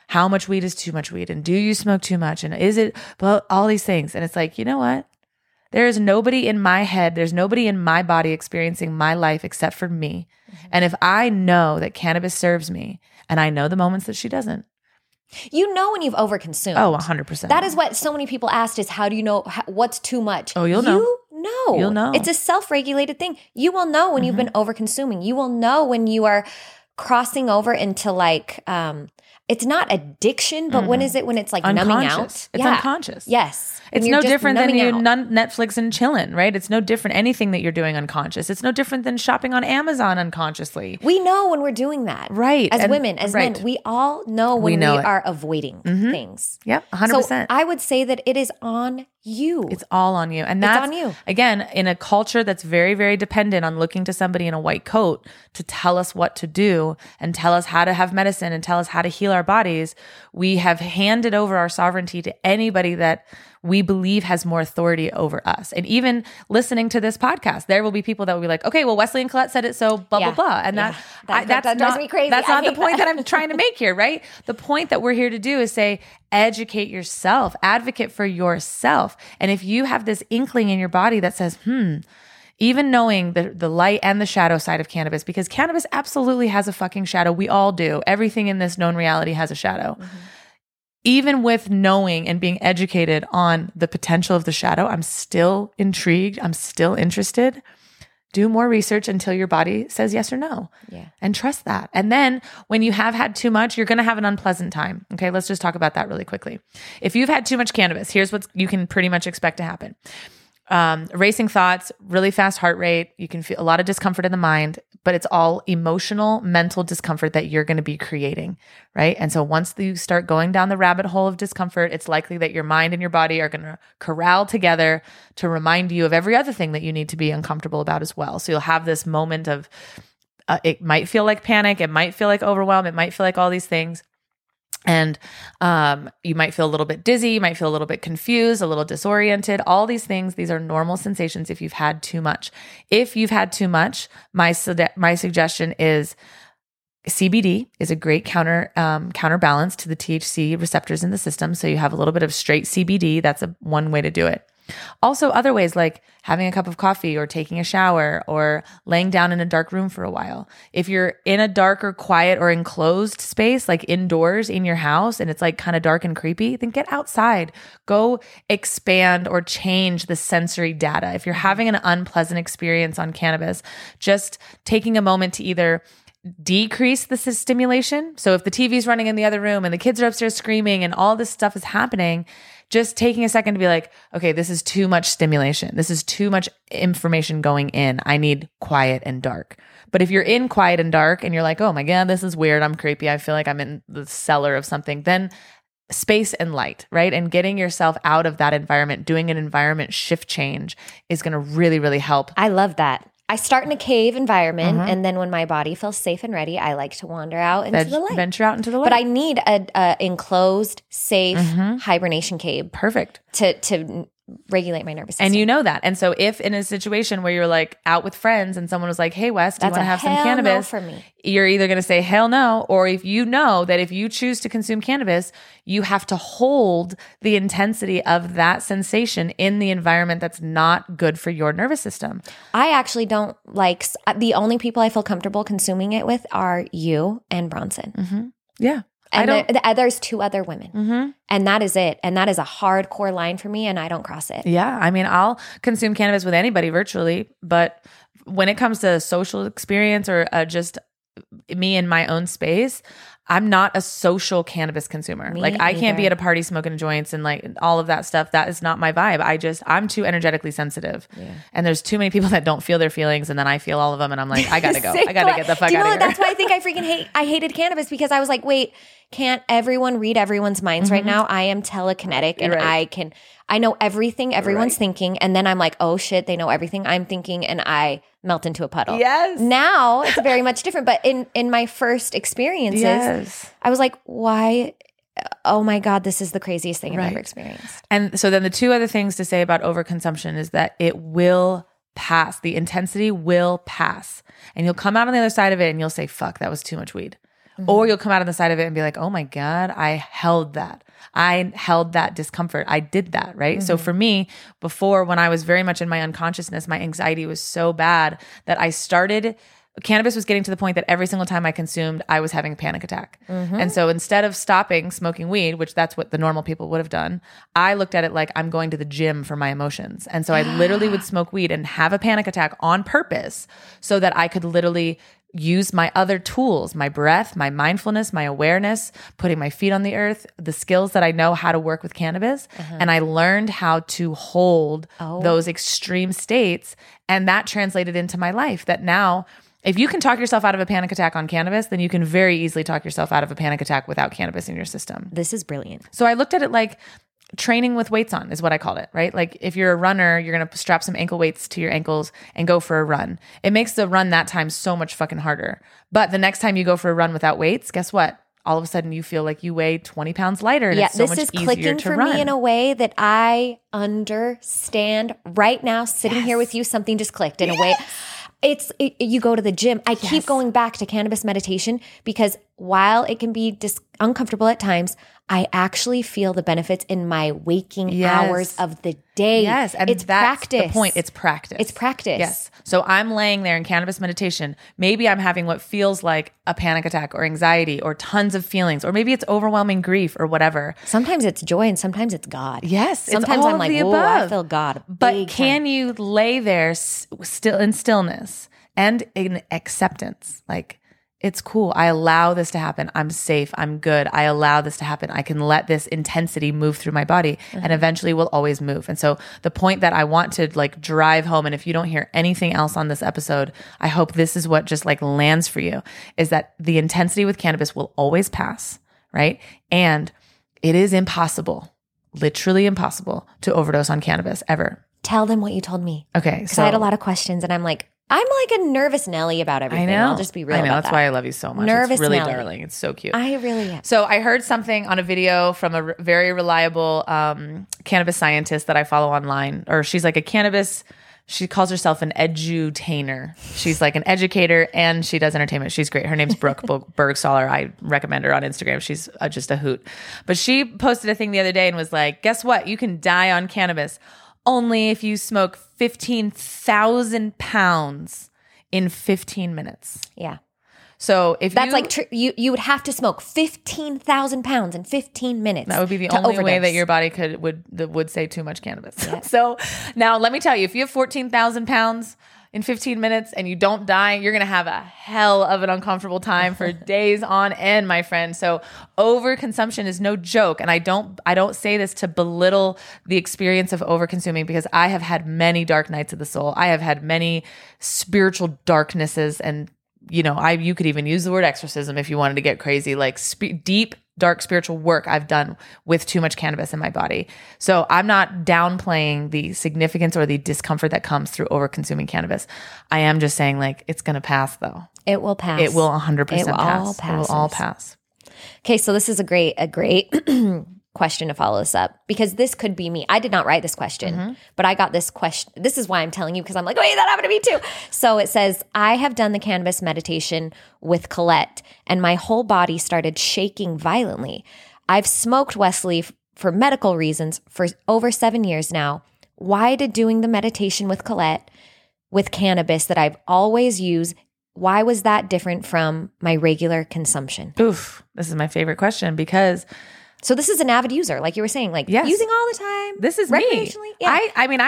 how much weed is too much weed, and do you smoke too much, and is it, well, all these things. And it's like, you know what? There is nobody in my head, there's nobody in my body experiencing my life except for me. And if I know that cannabis serves me, and I know the moments that she doesn't. You know when you've overconsumed. Oh, 100%. That is what so many people asked is, how do you know what's too much? Oh, you'll know. You know. You'll know. It's a self-regulated thing. You will know when you've been overconsuming. You will know when you are crossing over into like, it's not addiction, but when is it when it's like numbing out? It's unconscious. Yes. It's When no you're just different than numbing you out. Netflix and chilling, right? It's no different. Anything that you're doing unconscious. It's no different than shopping on Amazon unconsciously. We know when we're doing that. Right. As And- women, as right. men, we all know when we know it. are avoiding things. Yep, 100%. So I would say that it is on you. It's all on you. And that's on you. Again, in a culture that's very, very dependent on looking to somebody in a white coat to tell us what to do and tell us how to have medicine and tell us how to heal our bodies, we have handed over our sovereignty to anybody that we believe has more authority over us. And even listening to this podcast, there will be people that will be like, okay, well, Wesley and Colette said it, so blah, Yeah. blah, blah. And Yeah. that That drives not, me crazy. That's I not the hate point that. that I'm trying to make here, right? The point that we're here to do is say, educate yourself, advocate for yourself. And if you have this inkling in your body that says, even knowing the light and the shadow side of cannabis, because cannabis absolutely has a fucking shadow. We all do. Everything in this known reality has a shadow. Even with knowing and being educated on the potential of the shadow, I'm still intrigued. I'm still interested. Do more research until your body says yes or no. Yeah. And trust that. And then when you have had too much, you're going to have an unpleasant time. Okay. Let's just talk about that really quickly. If you've had too much cannabis, here's what you can pretty much expect to happen. Racing thoughts, really fast heart rate. You can feel a lot of discomfort in the mind, but it's all emotional, mental discomfort that you're going to be creating, right? And so once you start going down the rabbit hole of discomfort, it's likely that your mind and your body are going to corral together to remind you of every other thing that you need to be uncomfortable about as well. So you'll have this moment of, it might feel like panic. It might feel like overwhelm. It might feel like all these things. And you might feel a little bit dizzy, you might feel a little bit confused, a little disoriented, all these things. These are normal sensations if you've had too much. If you've had too much, my suggestion is CBD is a great counterbalance to the THC receptors in the system. So you have a little bit of straight CBD. That's one way to do it. Also, other ways like having a cup of coffee or taking a shower or laying down in a dark room for a while. If you're in a dark or quiet or enclosed space, like indoors in your house, and it's like kind of dark and creepy, then get outside. Go expand or change the sensory data. If you're having an unpleasant experience on cannabis, just taking a moment to either decrease the stimulation. So if the TV's running in the other room and the kids are upstairs screaming and all this stuff is happening, just taking a second to be like, okay, this is too much stimulation. This is too much information going in. I need quiet and dark. But if you're in quiet and dark and you're like, oh my God, this is weird. I'm creepy. I feel like I'm in the cellar of something. Then space and light, right? And getting yourself out of that environment, doing an environment shift change is going to really, really help. I love that. I start in a cave environment, and then when my body feels safe and ready, I like to wander out into the light. Venture out into the light. But I need a enclosed, safe hibernation cave Perfect. to regulate my nervous system. And you know that. And so if in a situation where you're like out with friends and someone was like, hey, Wes, do you That's want to a have some hell no cannabis? for me. You're either going to say hell no, or if you know that if you choose to consume cannabis, you have to hold the intensity of that sensation in the environment that's not good for your nervous system. I actually don't like, the only people I feel comfortable consuming it with are you and Bronson. Yeah. And there's two other women. And that is it. And that is a hardcore line for me, and I don't cross it. Yeah. I mean, I'll consume cannabis with anybody virtually, but when it comes to social experience or just me in my own space, I'm not a social cannabis consumer. Me Like I can't be either. at a party smoking joints and like all of that stuff. That is not my vibe. I'm too energetically sensitive. And there's too many people that don't feel their feelings, and then I feel all of them and I'm like, I gotta go. I gotta get the fuck Do you out know of here. That's why I think I hated cannabis, because I was like, wait, can't everyone read everyone's minds right now? I am telekinetic and Right. I know everything everyone's Right. thinking. And then I'm like, oh shit, they know everything I'm thinking, and I melt into a puddle. Yes. Now it's very much different. But in my first experiences, Yes. I was like, why? Oh my God, this is the craziest thing I've Right. ever experienced. And so then the two other things to say about overconsumption is that it will pass. The intensity will pass. And you'll come out on the other side of it and you'll say, fuck, that was too much weed. Or you'll come out on the side of it and be like, oh my God, I held that. I held that discomfort. I did that, right? So for me, before, when I was very much in my unconsciousness, my anxiety was so bad that cannabis was getting to the point that every single time I consumed, I was having a panic attack. And so instead of stopping smoking weed, which that's what the normal people would have done, I looked at it like I'm going to the gym for my emotions. And so I literally would smoke weed and have a panic attack on purpose so that I could literally use my other tools, my breath, my mindfulness, my awareness, putting my feet on the earth, the skills that I know how to work with cannabis. And I learned how to hold those extreme states. And that translated into my life, that now, if you can talk yourself out of a panic attack on cannabis, then you can very easily talk yourself out of a panic attack without cannabis in your system. This is brilliant. So I looked at it like training with weights on is what I called it, right? Like if you're a runner, you're going to strap some ankle weights to your ankles and go for a run. It makes the run that time so much fucking harder. But the next time you go for a run without weights, guess what? All of a sudden you feel like you weigh 20 pounds lighter and it's so much easier to run. This is clicking for me in a way that I understand right now. Sitting here with you, something just clicked in a way. You go to the gym. I keep going back to cannabis meditation because while it can be uncomfortable at times, I actually feel the benefits in my waking hours of the day. Yes, and it's that's practice. the point. It's practice. It's practice. Yes. So I'm laying there in cannabis meditation. Maybe I'm having what feels like a panic attack or anxiety or tons of feelings, or maybe it's overwhelming grief or whatever. Sometimes it's joy and sometimes it's God. Yes. Sometimes I'm like, whoa, I feel God. But can you lay there still in stillness and in acceptance? Like, it's cool. I allow this to happen. I'm safe. I'm good. I allow this to happen. I can let this intensity move through my body and eventually will always move. And so the point that I want to like drive home, and if you don't hear anything else on this episode, I hope this is what just like lands for you, is that the intensity with cannabis will always pass, right? And it is impossible, literally impossible, to overdose on cannabis ever. Tell them what you told me. Okay. Because I had a lot of questions and I'm like a nervous Nelly about everything. I know. I'll just be real. I know. About That's that. why I love you so much. Nervous it's really Nelly. darling. It's so cute. I really am. So I heard something on a video from a very reliable cannabis scientist that I follow online, or she's like she calls herself an edutainer. She's like an educator and she does entertainment. She's great. Her name's Brooke Bergstaller. I recommend her on Instagram. She's just a hoot. But she posted a thing the other day and was like, guess what? You can die on cannabis only if you smoke 15,000 pounds in 15 minutes. Yeah. So if that's you would have to smoke 15,000 pounds in 15 minutes. That would be the only way that your body would say too much cannabis. Yeah. So now let me tell you, if you have 14,000 pounds in 15 minutes and you don't die, you're going to have a hell of an uncomfortable time for days on end, my friend. So overconsumption is no joke. And I don't say this to belittle the experience of overconsuming, because I have had many dark nights of the soul. I have had many spiritual darknesses, and you could even use the word exorcism if you wanted to get crazy, like deep, dark spiritual work I've done with too much cannabis in my body. So I'm not downplaying the significance or the discomfort that comes through over-consuming cannabis. I am just saying, like, it's going to pass though. It will pass. It will 100% pass. It will all pass. Okay, so this is a great question to follow this up, because this could be me. I did not write this question, but I got this question. This is why I'm telling you, because I'm like, wait, that happened to me too. So it says, I have done the cannabis meditation with Colette and my whole body started shaking violently. I've smoked Wesley for medical reasons for over 7 years now. Why did doing the meditation with Colette with cannabis that I've always used, why was that different from my regular consumption? Oof, this is my favorite question, because so this is an avid user, like you were saying, like using all the time. This is me. Recreationally. Yeah.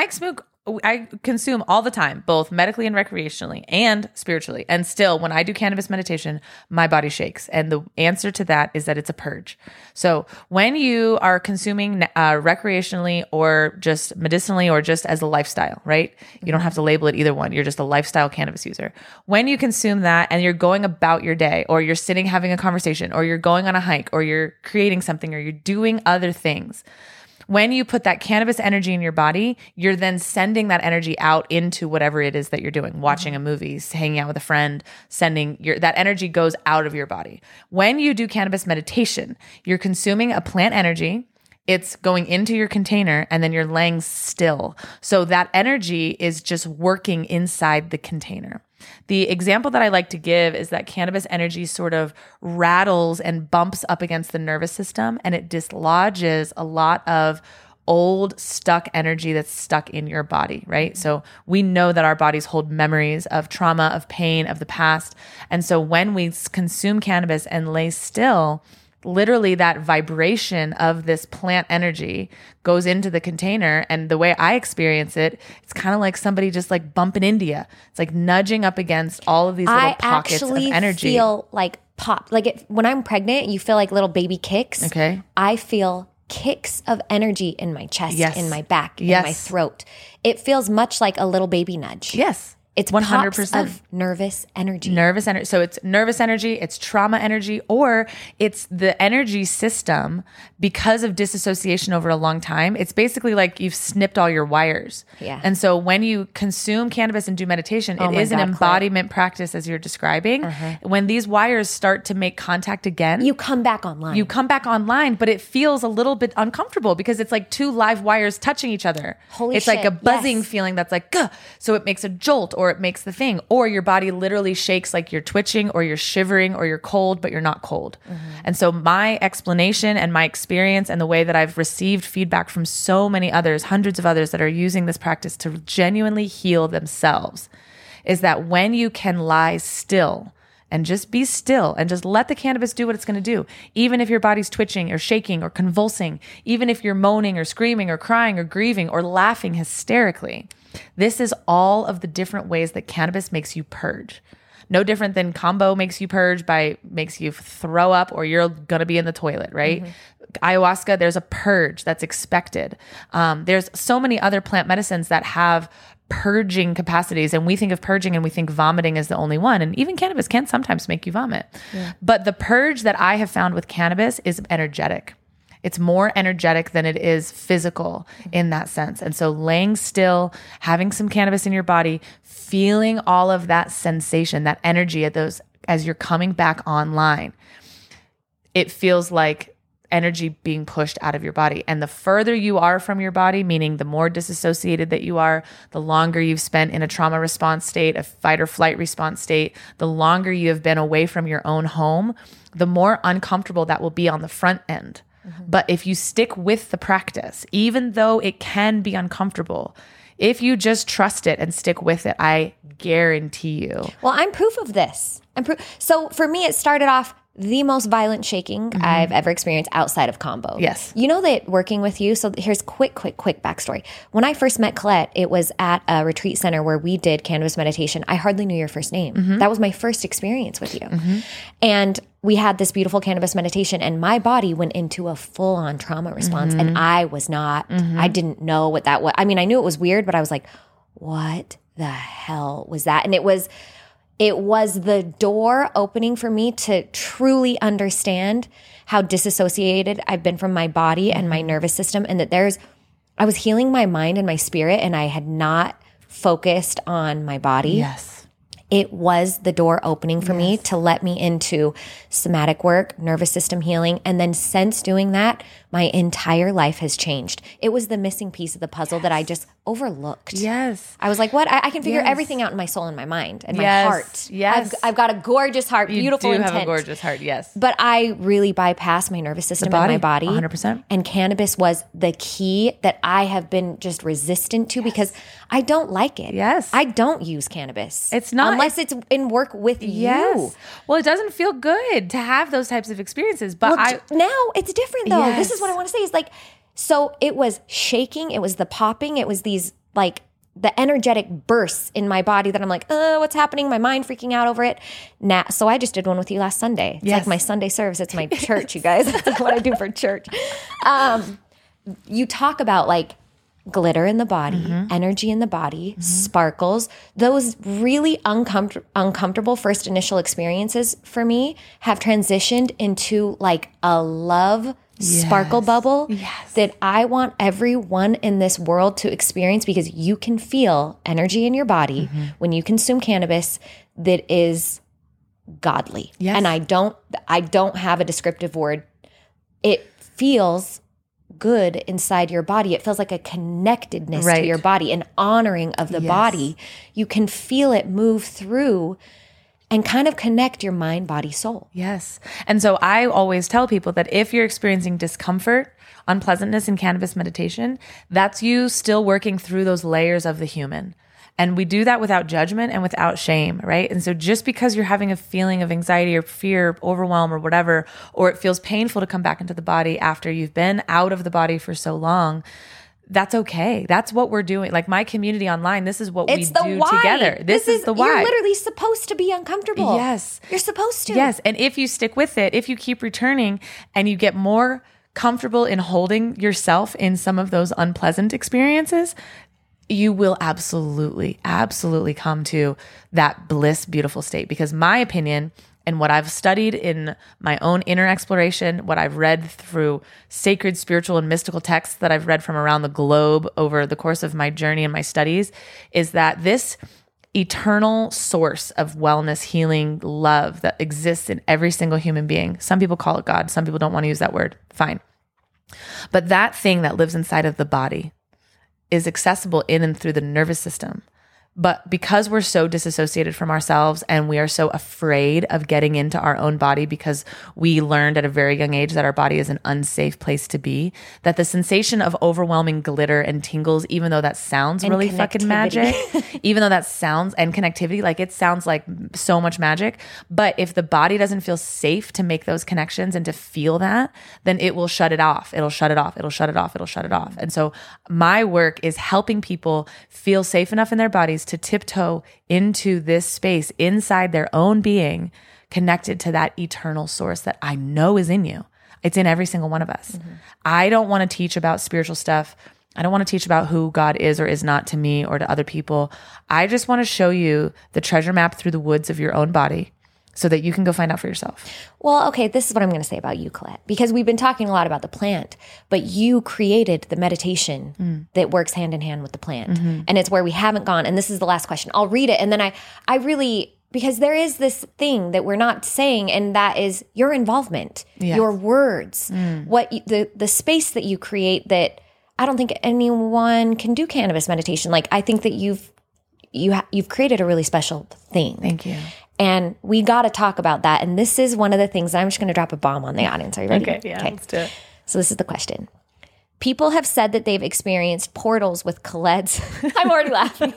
I consume all the time, both medically and recreationally and spiritually. And still, when I do cannabis meditation, my body shakes. And the answer to that is that it's a purge. So when you are consuming recreationally or just medicinally or just as a lifestyle, right? You don't have to label it either one. You're just a lifestyle cannabis user. When you consume that and you're going about your day, or you're sitting having a conversation, or you're going on a hike, or you're creating something, or you're doing other things, when you put that cannabis energy in your body, you're then sending that energy out into whatever it is that you're doing, watching a movie, hanging out with a friend, that energy goes out of your body. When you do cannabis meditation, you're consuming a plant energy. It's going into your container and then you're laying still. So that energy is just working inside the container. The example that I like to give is that cannabis energy sort of rattles and bumps up against the nervous system, and it dislodges a lot of old stuck energy that's stuck in your body, right? So we know that our bodies hold memories of trauma, of pain, of the past. And so when we consume cannabis and lay still, literally that vibration of this plant energy goes into the container. And the way I experience it, it's kind of like somebody just like bumping into you. It's like nudging up against all of these little pockets of energy. I feel like pop. Like when I'm pregnant, you feel like little baby kicks. Okay. I feel kicks of energy in my chest, Yes. in my back, Yes. in my throat. It feels much like a little baby nudge. Yes. It's 100%. pops of nervous energy. Nervous energy. So it's nervous energy, it's trauma energy, or it's the energy system because of disassociation over a long time. It's basically like you've snipped all your wires. Yeah. And so when you consume cannabis and do meditation, it is an embodiment practice as you're describing. When these wires start to make contact again, You come back online. you come back online, but it feels a little bit uncomfortable because it's like two live wires touching each other. Holy it's like a shit, buzzing yes. feeling that's like, "Gah." So it makes a jolt or it makes the thing, or your body literally shakes like you're twitching or you're shivering or you're cold, but you're not cold. And so my explanation and my experience and the way that I've received feedback from so many others, hundreds of others that are using this practice to genuinely heal themselves, is that when you can lie still and just be still and just let the cannabis do what it's going to do. Even if your body's twitching or shaking or convulsing, even if you're moaning or screaming or crying or grieving or laughing hysterically, this is all of the different ways that cannabis makes you purge. No different than combo makes you purge makes you throw up or you're going to be in the toilet, right? Ayahuasca, there's a purge that's expected. There's so many other plant medicines that have purging capacities, and we think of purging and we think vomiting is the only one, and even cannabis can sometimes make you vomit. But the purge that I have found with cannabis is energetic. It's more energetic than it is physical in that sense. And so laying still, having some cannabis in your body, feeling all of that sensation, that energy at those as you're coming back online, it feels like energy being pushed out of your body. And the further you are from your body, meaning the more disassociated that you are, the longer you've spent in a trauma response state, a fight or flight response state, the longer you have been away from your own home, the more uncomfortable that will be on the front end. But if you stick with the practice, even though it can be uncomfortable, if you just trust it and stick with it, I guarantee you. Well, I'm proof of this. So for me, it started off the most violent shaking I've ever experienced outside of combo. Yes. You know that working with you, so here's quick backstory. When I first met Colette, it was at a retreat center where we did cannabis meditation. I hardly knew your first name. That was my first experience with you. And we had this beautiful cannabis meditation and my body went into a full-on trauma response and I was not, I didn't know what that was. I mean, I knew it was weird, but I was like, what the hell was that? And it was the door opening for me to truly understand how disassociated I've been from my body and my nervous system, and that I was healing my mind and my spirit, and I had not focused on my body. Yes. It was the door opening for me to let me into somatic work, nervous system healing. And then since doing that, my entire life has changed. It was the missing piece of the puzzle that I just overlooked. Yes. I was like, what? I can figure everything out in my soul and my mind and my heart. Yes. I've got a gorgeous heart, beautiful You intent. have a gorgeous heart, yes. But I really bypassed my nervous system and my body. 100%. And cannabis was the key that I have been just resistant to because I don't like it. Yes. I don't use cannabis. It's not- Unless it's in work with you. Well, it doesn't feel good to have those types of experiences, but Now it's different though. Yes. This is what I want to say is like, so it was shaking, it was the popping, it was these like the energetic bursts in my body that I'm like, what's happening? My mind freaking out over it. Now, so I just did one with you last Sunday. It's like my Sunday service. It's my church, you guys. That's what I do for church. You talk about like glitter in the body, energy in the body, sparkles. Those really uncomfortable first initial experiences for me have transitioned into like a love sparkle bubble that I want everyone in this world to experience, because you can feel energy in your body when you consume cannabis that is godly. And I don't have a descriptive word. It feels good inside your body. It feels like a connectedness to your body, an honoring of the body. You can feel it move through and kind of connect your mind, body, soul. Yes. And so I always tell people that if you're experiencing discomfort, unpleasantness in cannabis meditation, that's you still working through those layers of the human. And we do that without judgment and without shame, right? And so just because you're having a feeling of anxiety or fear, overwhelm or whatever, or it feels painful to come back into the body after you've been out of the body for so long, that's okay. That's what we're doing. Like my community online, this is what we do together. This is the why. You're literally supposed to be uncomfortable. Yes. You're supposed to. Yes. And if you stick with it, if you keep returning and you get more comfortable in holding yourself in some of those unpleasant experiences, you will absolutely come to that bliss, beautiful state. Because my opinion and what I've studied in my own inner exploration, what I've read through sacred, spiritual, and mystical texts that I've read from around the globe over the course of my journey and my studies, is that this eternal source of wellness, healing, love that exists in every single human being. Some people call it God. Some people don't want to use that word. Fine. But that thing that lives inside of the body is accessible in and through the nervous system. But because we're so disassociated from ourselves and we are so afraid of getting into our own body because we learned at a very young age that our body is an unsafe place to be, that the sensation of overwhelming glitter and tingles, even though that sounds really fucking magic, even though that sounds, and connectivity, like it sounds like so much magic. But if the body doesn't feel safe to make those connections and to feel that, then it will shut it off. It'll shut it off. It'll shut it off. It'll shut it off. And so my work is helping people feel safe enough in their bodies to tiptoe into this space inside their own being, connected to that eternal source that I know is in you. It's in every single one of us. Mm-hmm. I don't want to teach about spiritual stuff. I don't want to teach about who God is or is not to me or to other people. I just want to show you the treasure map through the woods of your own body, so that you can go find out for yourself. Well, okay, this is what I'm going to say about you, Colette, because we've been talking a lot about the plant, but you created the meditation that works hand in hand with the plant. Mm-hmm. And it's where we haven't gone. And this is the last question. I'll read it. And then I really, because there is this thing that we're not saying, and that is your involvement, your words, what the space that you create, that I don't think anyone can do cannabis meditation. Like, I think that you've created a really special thing. Thank you. And we got to talk about that. And this is one of the things, I'm just going to drop a bomb on the audience. Are you ready? Okay, let's do it. So this is the question. People have said that they've experienced portals with Colette's. I'm already laughing.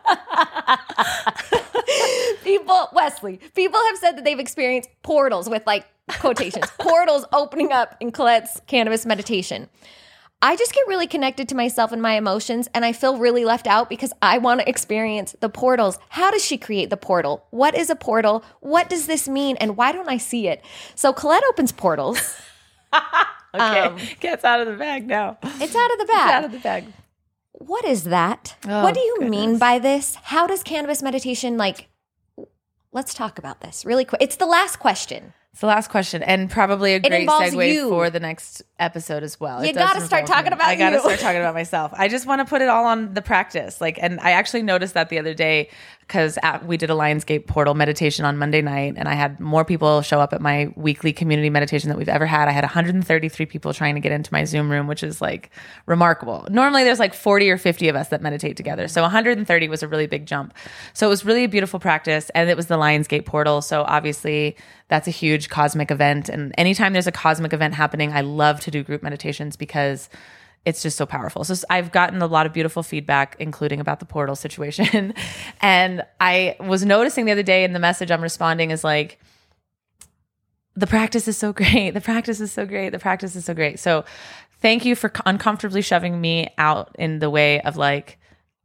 People have said that they've experienced portals with, like, quotations, portals opening up in Colette's cannabis meditation. I just get really connected to myself and my emotions, and I feel really left out because I want to experience the portals. How does she create the portal? What is a portal? What does this mean? And why don't I see it? So Colette opens portals. Okay, gets out of the bag now. It's out of the bag. It's out of the bag. What is that? Oh, what do you mean by this? How does cannabis meditation, like, let's talk about this really quick. It's the last question. It's the last question, and probably a great segue for the next episode as well. You got to start talking about you. I got to start talking about myself. I just want to put it all on the practice. Like, and I actually noticed that the other day because we did a Lionsgate portal meditation on Monday night, and I had more people show up at my weekly community meditation that we've ever had. I had 133 people trying to get into my Zoom room, which is like remarkable. Normally there's like 40 or 50 of us that meditate together. So 130 was a really big jump. So it was really a beautiful practice, and it was the Lionsgate portal. So obviously that's a huge cosmic event. And anytime there's a cosmic event happening, I love to do group meditations because it's just so powerful. So I've gotten a lot of beautiful feedback, including about the portal situation. And I was noticing the other day in the message I'm responding is like, the practice is so great. The practice is so great. The practice is so great. So thank you for uncomfortably shoving me out in the way of, like,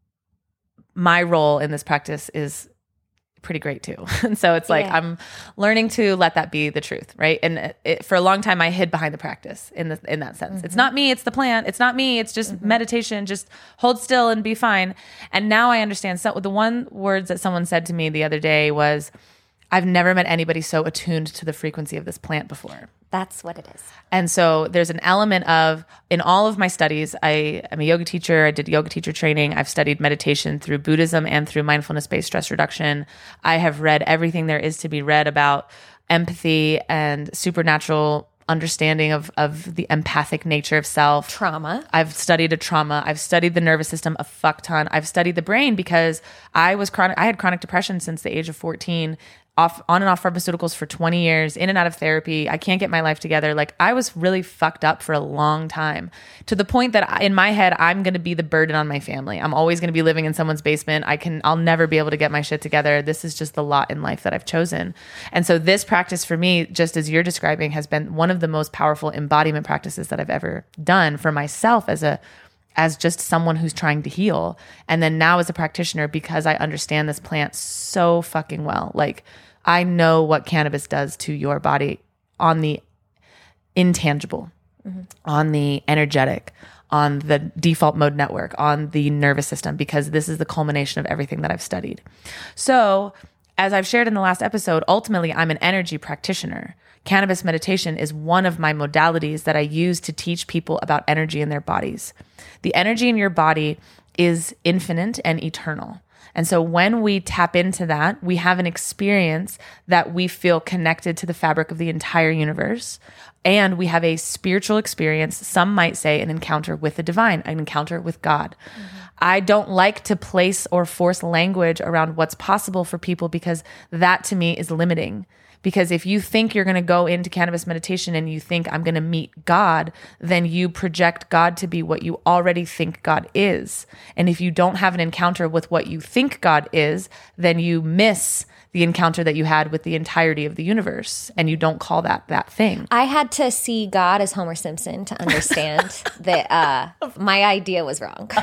my role in this practice is pretty great too. And so it's like, I'm learning to let that be the truth. Right. And for a long time I hid behind the practice in that sense. Mm-hmm. It's not me, it's the plant. It's not me. It's just meditation. Just hold still and be fine. And now I understand. So the one words that someone said to me the other day was, I've never met anybody so attuned to the frequency of this plant before. That's what it is. And so there's an element of, in all of my studies, I am a yoga teacher. I did yoga teacher training. I've studied meditation through Buddhism and through mindfulness-based stress reduction. I have read everything there is to be read about empathy and supernatural understanding of the empathic nature of self. Trauma. I've studied a trauma. I've studied the nervous system a fuck ton. I've studied the brain because I had chronic depression since the age of 14, on and off pharmaceuticals for 20 years, in and out of therapy. I can't get my life together. Like, I was really fucked up for a long time, to the point that in my head, I'm going to be the burden on my family. I'm always going to be living in someone's basement. I'll never be able to get my shit together. This is just the lot in life that I've chosen. And so this practice for me, just as you're describing, has been one of the most powerful embodiment practices that I've ever done for myself as just someone who's trying to heal. And then now as a practitioner, because I understand this plant so fucking well. Like, I know what cannabis does to your body on the intangible, on the energetic, on the default mode network, on the nervous system, because this is the culmination of everything that I've studied. So, as I've shared in the last episode, ultimately, I'm an energy practitioner. Cannabis meditation is one of my modalities that I use to teach people about energy in their bodies. The energy in your body is infinite and eternal. And so when we tap into that, we have an experience that we feel connected to the fabric of the entire universe. And we have a spiritual experience, some might say an encounter with the divine, an encounter with God. I don't like to place or force language around what's possible for people, because that to me is limiting. Because if you think you're going to go into cannabis meditation and you think I'm going to meet God, then you project God to be what you already think God is. And if you don't have an encounter with what you think God is, then you miss the encounter that you had with the entirety of the universe, and you don't call that thing. I had to see God as Homer Simpson to understand that my idea was wrong.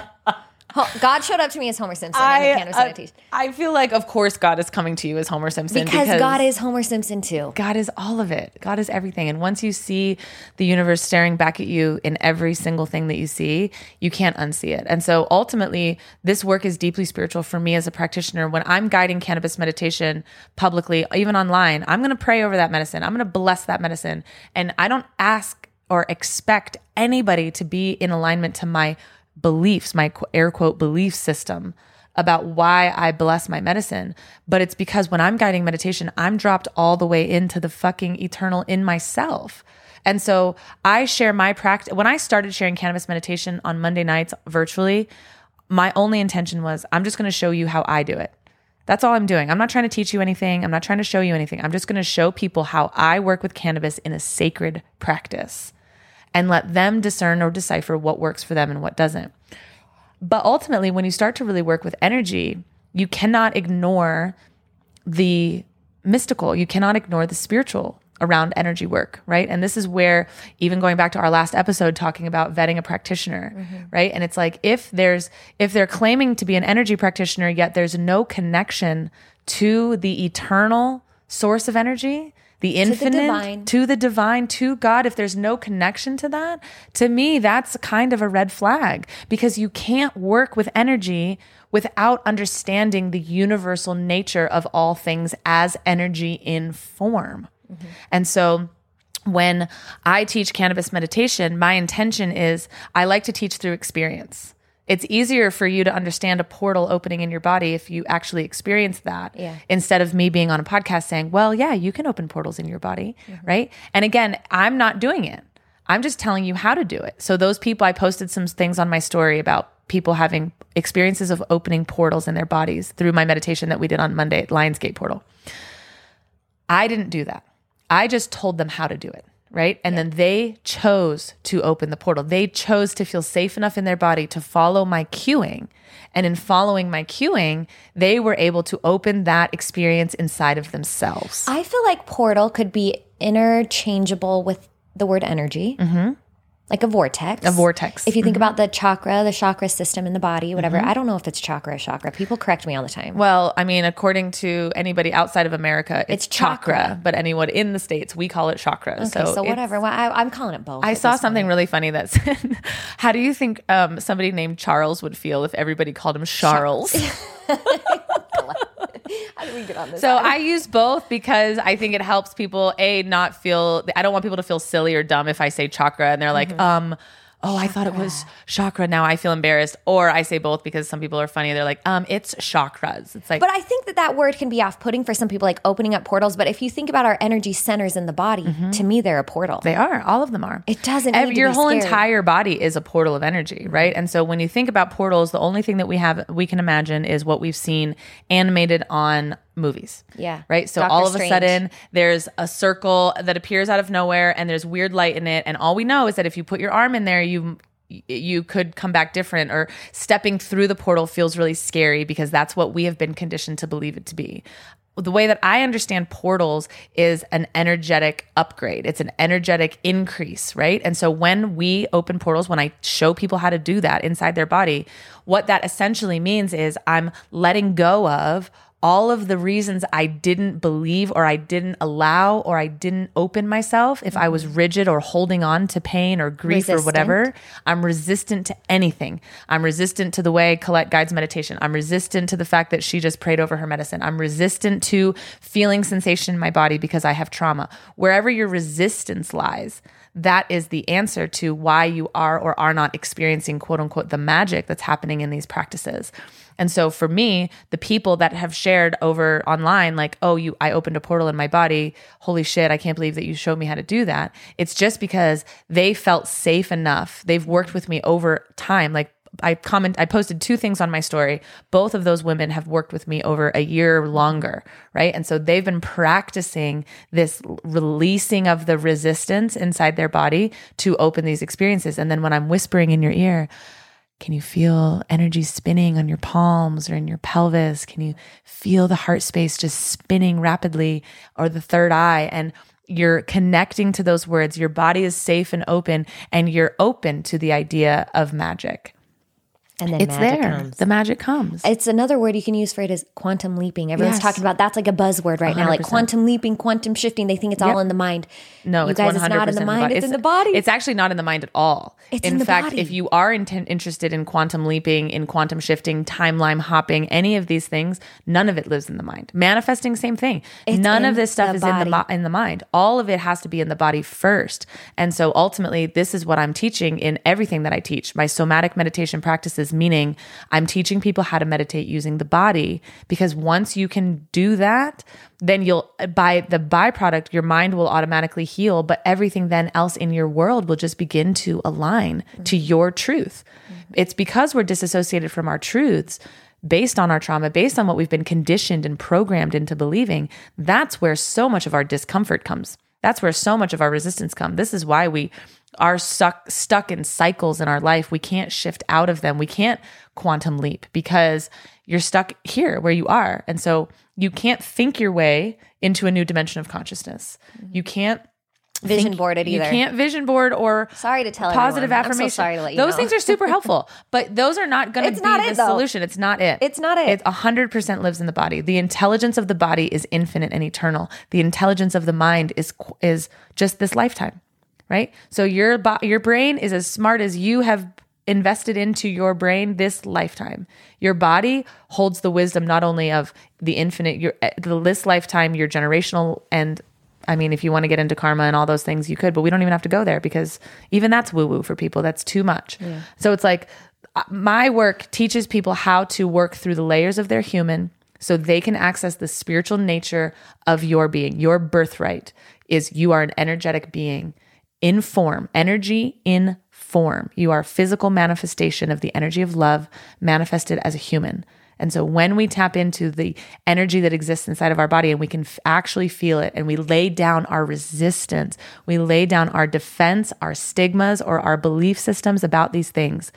God showed up to me as Homer Simpson in the cannabis meditation. I feel like, of course, God is coming to you as Homer Simpson. Because God is Homer Simpson too. God is all of it. God is everything. And once you see the universe staring back at you in every single thing that you see, you can't unsee it. And so ultimately, this work is deeply spiritual for me as a practitioner. When I'm guiding cannabis meditation publicly, even online, I'm going to pray over that medicine. I'm going to bless that medicine. And I don't ask or expect anybody to be in alignment to my beliefs, my air quote belief system about why I bless my medicine. But it's because when I'm guiding meditation, I'm dropped all the way into the fucking eternal in myself. And so I share my practice. When I started sharing cannabis meditation on Monday nights virtually, my only intention was, I'm just going to show you how I do it. That's all I'm doing. I'm not trying to teach you anything. I'm not trying to show you anything. I'm just going to show people how I work with cannabis in a sacred practice, and let them discern or decipher what works for them and what doesn't. But ultimately, when you start to really work with energy, you cannot ignore the mystical. You cannot ignore the spiritual around energy work, right? And this is where, even going back to our last episode talking about vetting a practitioner, right? And it's like, if they're claiming to be an energy practitioner, yet there's no connection to the eternal source of energy, the infinite, to the divine, to God, if there's no connection to that, to me, that's kind of a red flag, because you can't work with energy without understanding the universal nature of all things as energy in form. And so when I teach cannabis meditation, my intention is I like to teach through experience. It's easier for you to understand a portal opening in your body if you actually experience that, instead of me being on a podcast saying, well, yeah, you can open portals in your body, right? And again, I'm not doing it. I'm just telling you how to do it. So those people, I posted some things on my story about people having experiences of opening portals in their bodies through my meditation that we did on Monday at Lionsgate Portal. I didn't do that. I just told them how to do it. Right? And then they chose to open the portal. They chose to feel safe enough in their body to follow my cueing. And in following my cueing, they were able to open that experience inside of themselves. I feel like portal could be interchangeable with the word energy. Like a vortex. A vortex. If you think about the chakra system in the body, whatever. I don't know if it's chakra or chakra. People correct me all the time. Well, I mean, according to anybody outside of America, it's chakra. But anyone in the States, we call it chakra. Okay, so whatever. Well, I'm calling it both. I saw something really funny that said, how do you think somebody named Charles would feel if everybody called him Charles? How do we get on this? So I use both because I think it helps people not feel, I don't want people to feel silly or dumb if I say chakra and they're like, oh, I thought it was chakra. Now I feel embarrassed. Or I say both because some people are funny. They're like, it's chakras. It's like, but I think that word can be off-putting for some people, like opening up portals. But if you think about our energy centers in the body, to me, they're a portal. they are. All of them are. It doesn't need to Your be whole scary. entire body is a portal of energy, right? And so when you think about portals, the only thing that we can imagine is what we've seen animated on movies. Yeah. Right? So Doctor all of a Strange. sudden there's a circle that appears out of nowhere and there's weird light in it. And all we know is that if you put your arm in there, you could come back different, or stepping through the portal feels really scary because that's what we have been conditioned to believe it to be. The way that I understand portals is an energetic upgrade. It's an energetic increase, right? And so when we open portals, when I show people how to do that inside their body, what that essentially means is I'm letting go of all of the reasons I didn't believe, or I didn't allow, or I didn't open myself. If I was rigid or holding on to pain or grief or whatever, I'm resistant to anything. I'm resistant to the way Colette guides meditation. I'm resistant to the fact that she just prayed over her medicine. I'm resistant to feeling sensation in my body because I have trauma. Wherever your resistance lies, that is the answer to why you are or are not experiencing, quote unquote, the magic that's happening in these practices. And so for me, the people that have shared over online, like, oh, I opened a portal in my body. Holy shit, I can't believe that you showed me how to do that. It's just because they felt safe enough. They've worked with me over time. Like I posted 2 things on my story. Both of those women have worked with me over a year longer, right? And so they've been practicing this releasing of the resistance inside their body to open these experiences. And then when I'm whispering in your ear, can you feel energy spinning on your palms or in your pelvis? Can you feel the heart space just spinning rapidly, or the third eye? And you're connecting to those words. Your body is safe and open, and you're open to the idea of magic. And then It's magic there. comes. The magic comes. It's another word you can use for it is quantum leaping. Everyone's Yes. talking about that's like a buzzword right now, like 100%. quantum leaping, quantum shifting. They think it's all in the mind. No, you it's guys, 100% it's not in the mind. It's in the body. It's actually not in the mind at all. It's in in the fact, body. if you are interested in quantum leaping, in quantum shifting, timeline hopping, any of these things, none of it lives in the mind. Manifesting, same thing. None of this stuff is in the mind. All of it has to be in the body first. And so ultimately, this is what I'm teaching in everything that I teach. My somatic meditation practices, meaning I'm teaching people how to meditate using the body, because once you can do that, then by the byproduct, your mind will automatically heal, but everything then else in your world will just begin to align to your truth. It's because we're disassociated from our truths based on our trauma, based on what we've been conditioned and programmed into believing. That's where so much of our discomfort comes. That's where so much of our resistance comes. This is why we are stuck in cycles in our life. We can't shift out of them. We can't quantum leap because you're stuck here where you are. And so you can't think your way into a new dimension of consciousness. You can't Vision board it either. You can't vision board or Sorry to tell positive everyone. affirmation. I'm so sorry to let you Those know. things are super helpful, but those are not going to It's be not the it, though. solution. It's not it. It's not it. It 100% lives in the body. The intelligence of the body is infinite and eternal. The intelligence of the mind is just this lifetime, right? So your brain is as smart as you have invested into your brain this lifetime. Your body holds the wisdom not only of the infinite, this lifetime, your generational, and I mean, if you want to get into karma and all those things, you could, but we don't even have to go there because even that's woo-woo for people. That's too much. Yeah. So it's like my work teaches people how to work through the layers of their human so they can access the spiritual nature of your being. Your birthright is you are an energetic being in form, energy in form. You are a physical manifestation of the energy of love manifested as a human. And so when we tap into the energy that exists inside of our body and we can actually feel it, and we lay down our resistance, we lay down our defense, our stigmas, or our belief systems about these things,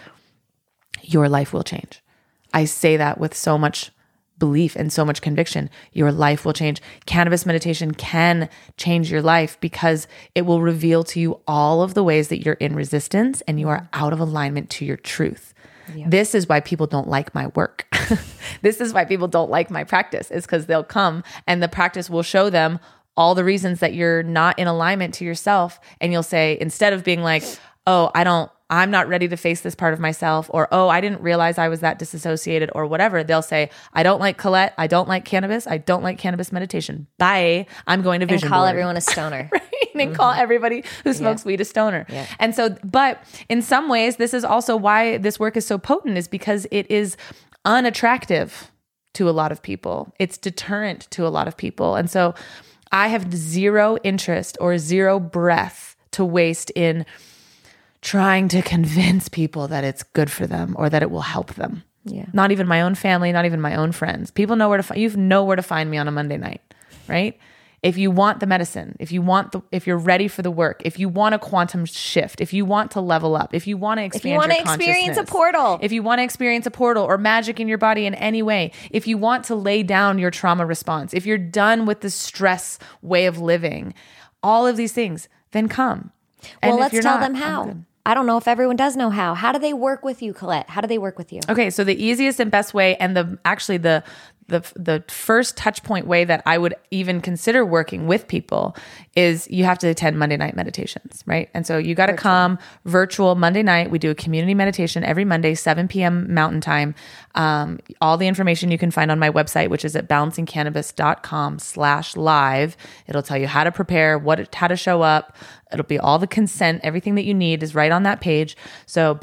your life will change. I say that with so much belief and so much conviction. Your life will change. Cannabis meditation can change your life because it will reveal to you all of the ways that you're in resistance and you are out of alignment to your truth. Yeah. This is why people don't like my work. This is why people don't like my practice, is because they'll come and the practice will show them all the reasons that you're not in alignment to yourself. And you'll say, instead of being like, oh, I'm not ready to face this part of myself, or, oh, I didn't realize I was that disassociated, or whatever. They'll say, I don't like Colette. I don't like cannabis. I don't like cannabis meditation. Bye. I'm going to vision and call board. everyone a stoner. Right? and call everybody who smokes weed a stoner. Yeah. And so, but in some ways, this is also why this work is so potent, is because it is unattractive to a lot of people. It's deterrent to a lot of people. And so I have zero interest or zero breath to waste in trying to convince people that it's good for them or that it will help them. Yeah. Not even my own family, not even my own friends. People know where to you know where to find me on a Monday night, right? If you want the medicine, if you're ready for the work, if you want a quantum shift, if you want to level up, if you want to expand your consciousness, experience a portal, if you want to experience a portal or magic in your body in any way, if you want to lay down your trauma response, if you're done with the stress way of living, all of these things, then come. Well, let's tell them how. I don't know if everyone does know how. How do they work with you, Colette? How do they work with you? Okay, so the easiest and best way, and the first touch point way that I would even consider working with people is you have to attend Monday night meditations, right? And so you got to come virtual Monday night. We do a community meditation every Monday, 7 p.m. Mountain Time. All the information you can find on my website, which is at balancingcannabis.com/live. It'll tell you how to prepare, how to show up. It'll be all the consent, everything that you need is right on that page. So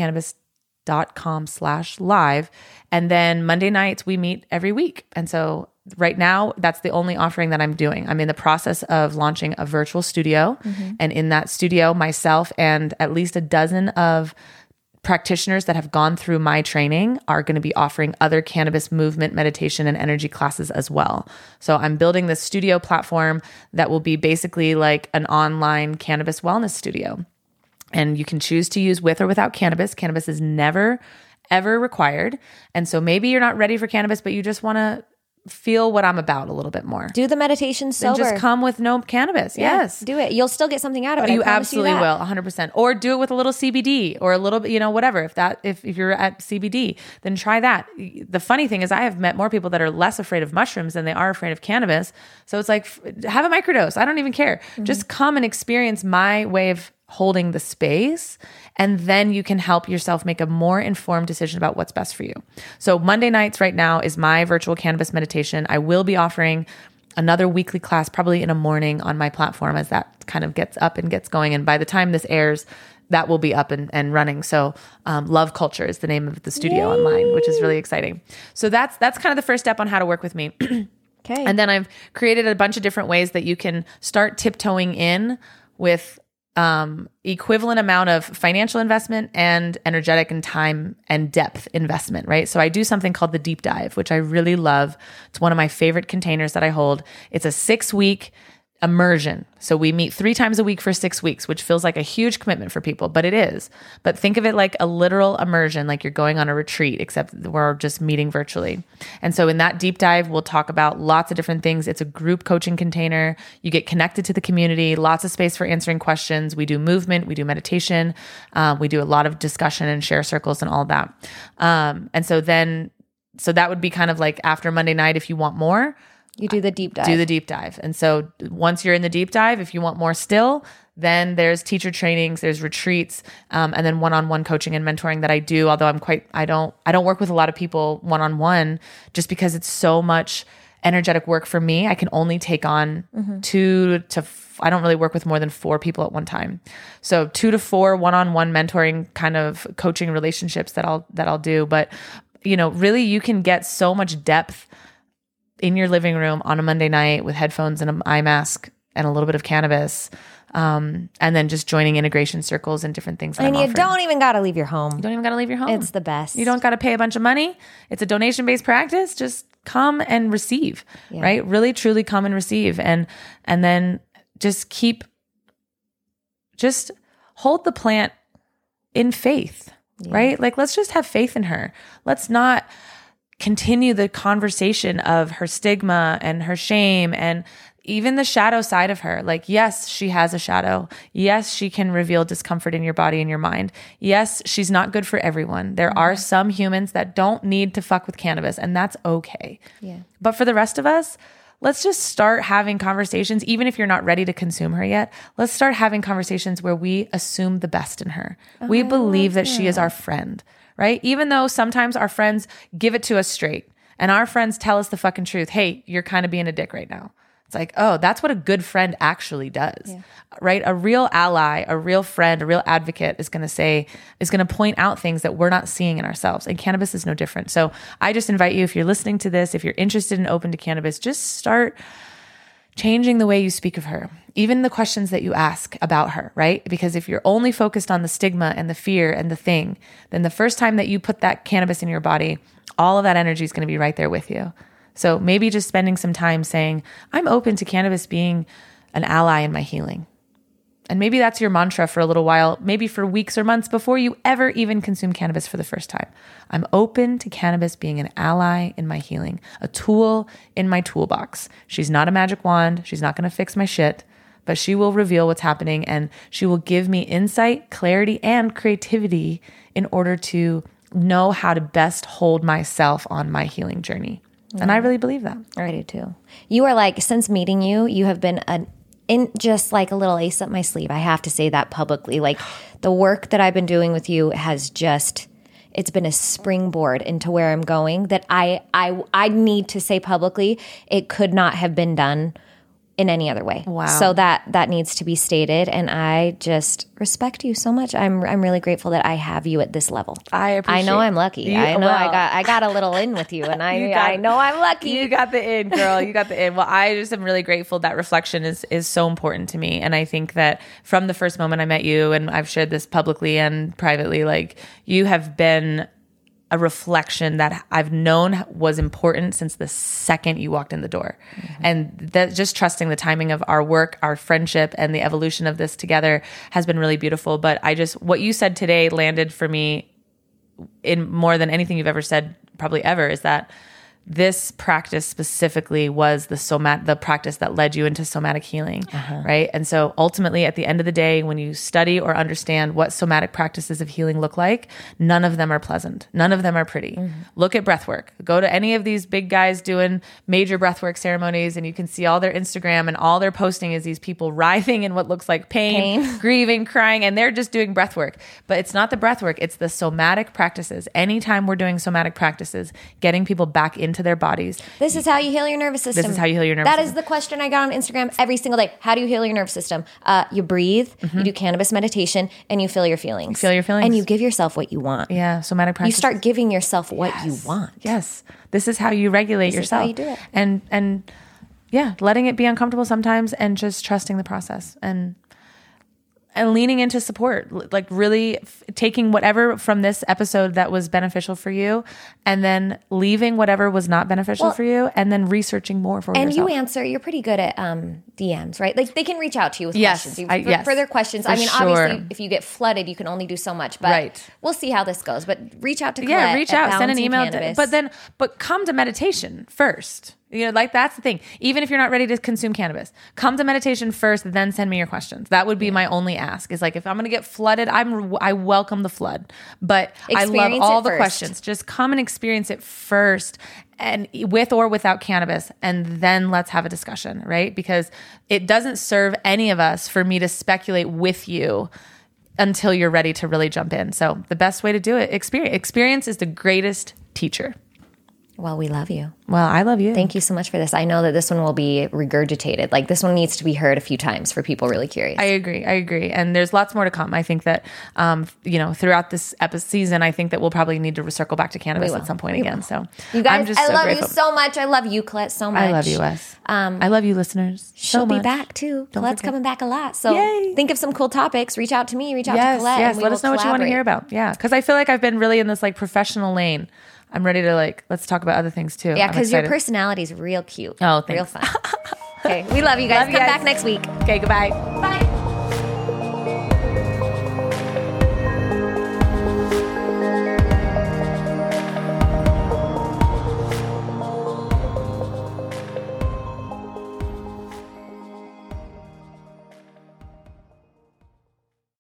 balancingcannabis.com/live. And then Monday nights we meet every week. And so right now that's the only offering that I'm doing. I'm in the process of launching a virtual studio. And in that studio, myself and at least a dozen of practitioners that have gone through my training are going to be offering other cannabis movement, meditation, and energy classes as well. So I'm building this studio platform that will be basically like an online cannabis wellness studio. And you can choose to use with or without cannabis. Cannabis is never, ever required. And so maybe you're not ready for cannabis, but you just want to feel what I'm about a little bit more. Do the meditation sober. Then just come with no cannabis. Yeah, yes. do it. You'll still get something out of it. You absolutely will, 100%. Or do it with a little CBD or a little bit, whatever. If you're at CBD, then try that. The funny thing is I have met more people that are less afraid of mushrooms than they are afraid of cannabis. So it's like, have a microdose. I don't even care. Just come and experience my way of holding the space, and then you can help yourself make a more informed decision about what's best for you. So Monday nights right now is my virtual cannabis meditation. I will be offering another weekly class probably in a morning on my platform as that kind of gets up and gets going. And by the time this airs, that will be up and running. So Love Culture is the name of the studio online, which is really exciting. So that's kind of the first step on how to work with me. Okay. And then I've created a bunch of different ways that you can start tiptoeing in with equivalent amount of financial investment and energetic and time and depth investment, right? So I do something called the deep dive, which I really love. It's one of my favorite containers that I hold. It's a 6-week immersion. So we meet 3 times a week for 6 weeks, which feels like a huge commitment for people, but it is. But think of it like a literal immersion, like you're going on a retreat, except we're just meeting virtually. And so in that deep dive, we'll talk about lots of different things. It's a group coaching container. You get connected to the community, lots of space for answering questions. We do movement, we do meditation. We do a lot of discussion and share circles and all that. So that would be kind of like after Monday night, if you want more, you do the deep dive. Do the deep dive. And so once you're in the deep dive, if you want more still, then there's teacher trainings, there's retreats, and then one-on-one coaching and mentoring that I do. Although I don't work with a lot of people one-on-one just because it's so much energetic work for me. I can only take on I don't really work with more than 4 people at one time. So 2 to 4 one-on-one mentoring kind of coaching relationships that I'll do. But really you can get so much depth in your living room on a Monday night with headphones and an eye mask and a little bit of cannabis, and then just joining integration circles and different things. And you don't even got to leave your home. You don't even got to leave your home. It's the best. You don't got to pay a bunch of money. It's a donation-based practice. Just come and receive, right? Really, truly come and receive. And then just hold the plant in faith, right? Like, let's just have faith in her. Let's not continue the conversation of her stigma and her shame and even the shadow side of her. Like, yes, she has a shadow. Yes, she can reveal discomfort in your body and your mind. Yes, she's not good for everyone. There are some humans that don't need to fuck with cannabis, and that's okay. Yeah. But for the rest of us, let's just start having conversations. Even if you're not ready to consume her yet, let's start having conversations where we assume the best in her. We believe that she is our friend, right? Even though sometimes our friends give it to us straight and our friends tell us the fucking truth. Hey, you're kind of being a dick right now. It's like, oh, that's what a good friend actually does, right? A real ally, a real friend, a real advocate is going to point out things that we're not seeing in ourselves. And cannabis is no different. So I just invite you, if you're listening to this, if you're interested and open to cannabis, just start changing the way you speak of her, even the questions that you ask about her, right? Because if you're only focused on the stigma and the fear and the thing, then the first time that you put that cannabis in your body, all of that energy is going to be right there with you. So maybe just spending some time saying, I'm open to cannabis being an ally in my healing. And maybe that's your mantra for a little while, maybe for weeks or months before you ever even consume cannabis for the first time. I'm open to cannabis being an ally in my healing, a tool in my toolbox. She's not a magic wand. She's not going to fix my shit, but she will reveal what's happening and she will give me insight, clarity, and creativity in order to know how to best hold myself on my healing journey. And I really believe that. I do too. You are like, since meeting you, you have been just like a little ace up my sleeve. I have to say that publicly. Like the work that I've been doing with you has just, it's been a springboard into where I'm going that I need to say publicly, it could not have been done in any other way. Wow. So that needs to be stated. And I just respect you so much. I'm really grateful that I have you at this level. I know I'm lucky. I know I got a little in with you and I know I'm lucky. You got the in, girl. You got the in. Well, I just am really grateful that reflection is so important to me. And I think that from the first moment I met you, and I've shared this publicly and privately, like you have been a reflection that I've known was important since the second you walked in the door. Mm-hmm. And that just trusting the timing of our work, our friendship, and the evolution of this together has been really beautiful. But what you said today landed for me in more than anything you've ever said, probably ever, is that this practice specifically was the practice that led you into somatic healing, right? And so ultimately at the end of the day, when you study or understand what somatic practices of healing look like, none of them are pleasant. None of them are pretty. Mm-hmm. Look at breathwork. Go to any of these big guys doing major breathwork ceremonies and you can see all their Instagram and all they're posting is these people writhing in what looks like pain. Grieving, crying, and they're just doing breathwork. But it's not the breathwork, it's the somatic practices. Anytime we're doing somatic practices, getting people back into their bodies. This is how you heal your nervous system. This is how you heal your nervous system. That is the question I got on Instagram every single day. How do you heal your nervous system? You breathe, you do cannabis meditation, and you feel your feelings. Feel your feelings. And you give yourself what you want. Yeah, somatic practice. You start giving yourself what you want. Yes. This is how you regulate yourself. This is how you do it. And yeah, letting it be uncomfortable sometimes and just trusting the process and leaning into support, like really taking whatever from this episode that was beneficial for you and then leaving whatever was not beneficial for you and then researching more for yourself. And you're pretty good at DMs, right? Like they can reach out to you with questions. Further questions. For obviously, if you get flooded, you can only do so much, but we'll see how this goes. But reach out to Colette. Yeah, reach out, send an email. Cannabis. But come to meditation first. Like that's the thing. Even if you're not ready to consume cannabis, come to meditation first, then send me your questions. That would be my only ask is like, if I'm going to get flooded, I welcome the flood, but I love all the questions. Just come and experience it first and with or without cannabis. And then let's have a discussion, right? Because it doesn't serve any of us for me to speculate with you until you're ready to really jump in. So the best way to do it, experience is the greatest teacher. Well, we love you. Well, I love you. Thank you so much for this. I know that this one will be regurgitated. Like this one needs to be heard a few times for people really curious. I agree. And there's lots more to come. I think that, throughout this season, I think that we'll probably need to circle back to cannabis at some point again. So you guys, I love you so much. I love you, Colette, so much. I love you, Wes. I love you, listeners. She'll be back too. Colette's coming back a lot. So think of some cool topics. Reach out to me. Reach out to Colette. Yes, let us know what you want to hear about. Yeah, because I feel like I've been really in this like professional lane. I'm ready to let's talk about other things too. Yeah, because your personality is real cute. Oh, thanks. Real fun. Okay, we love you guys. Come back next week. Okay, goodbye.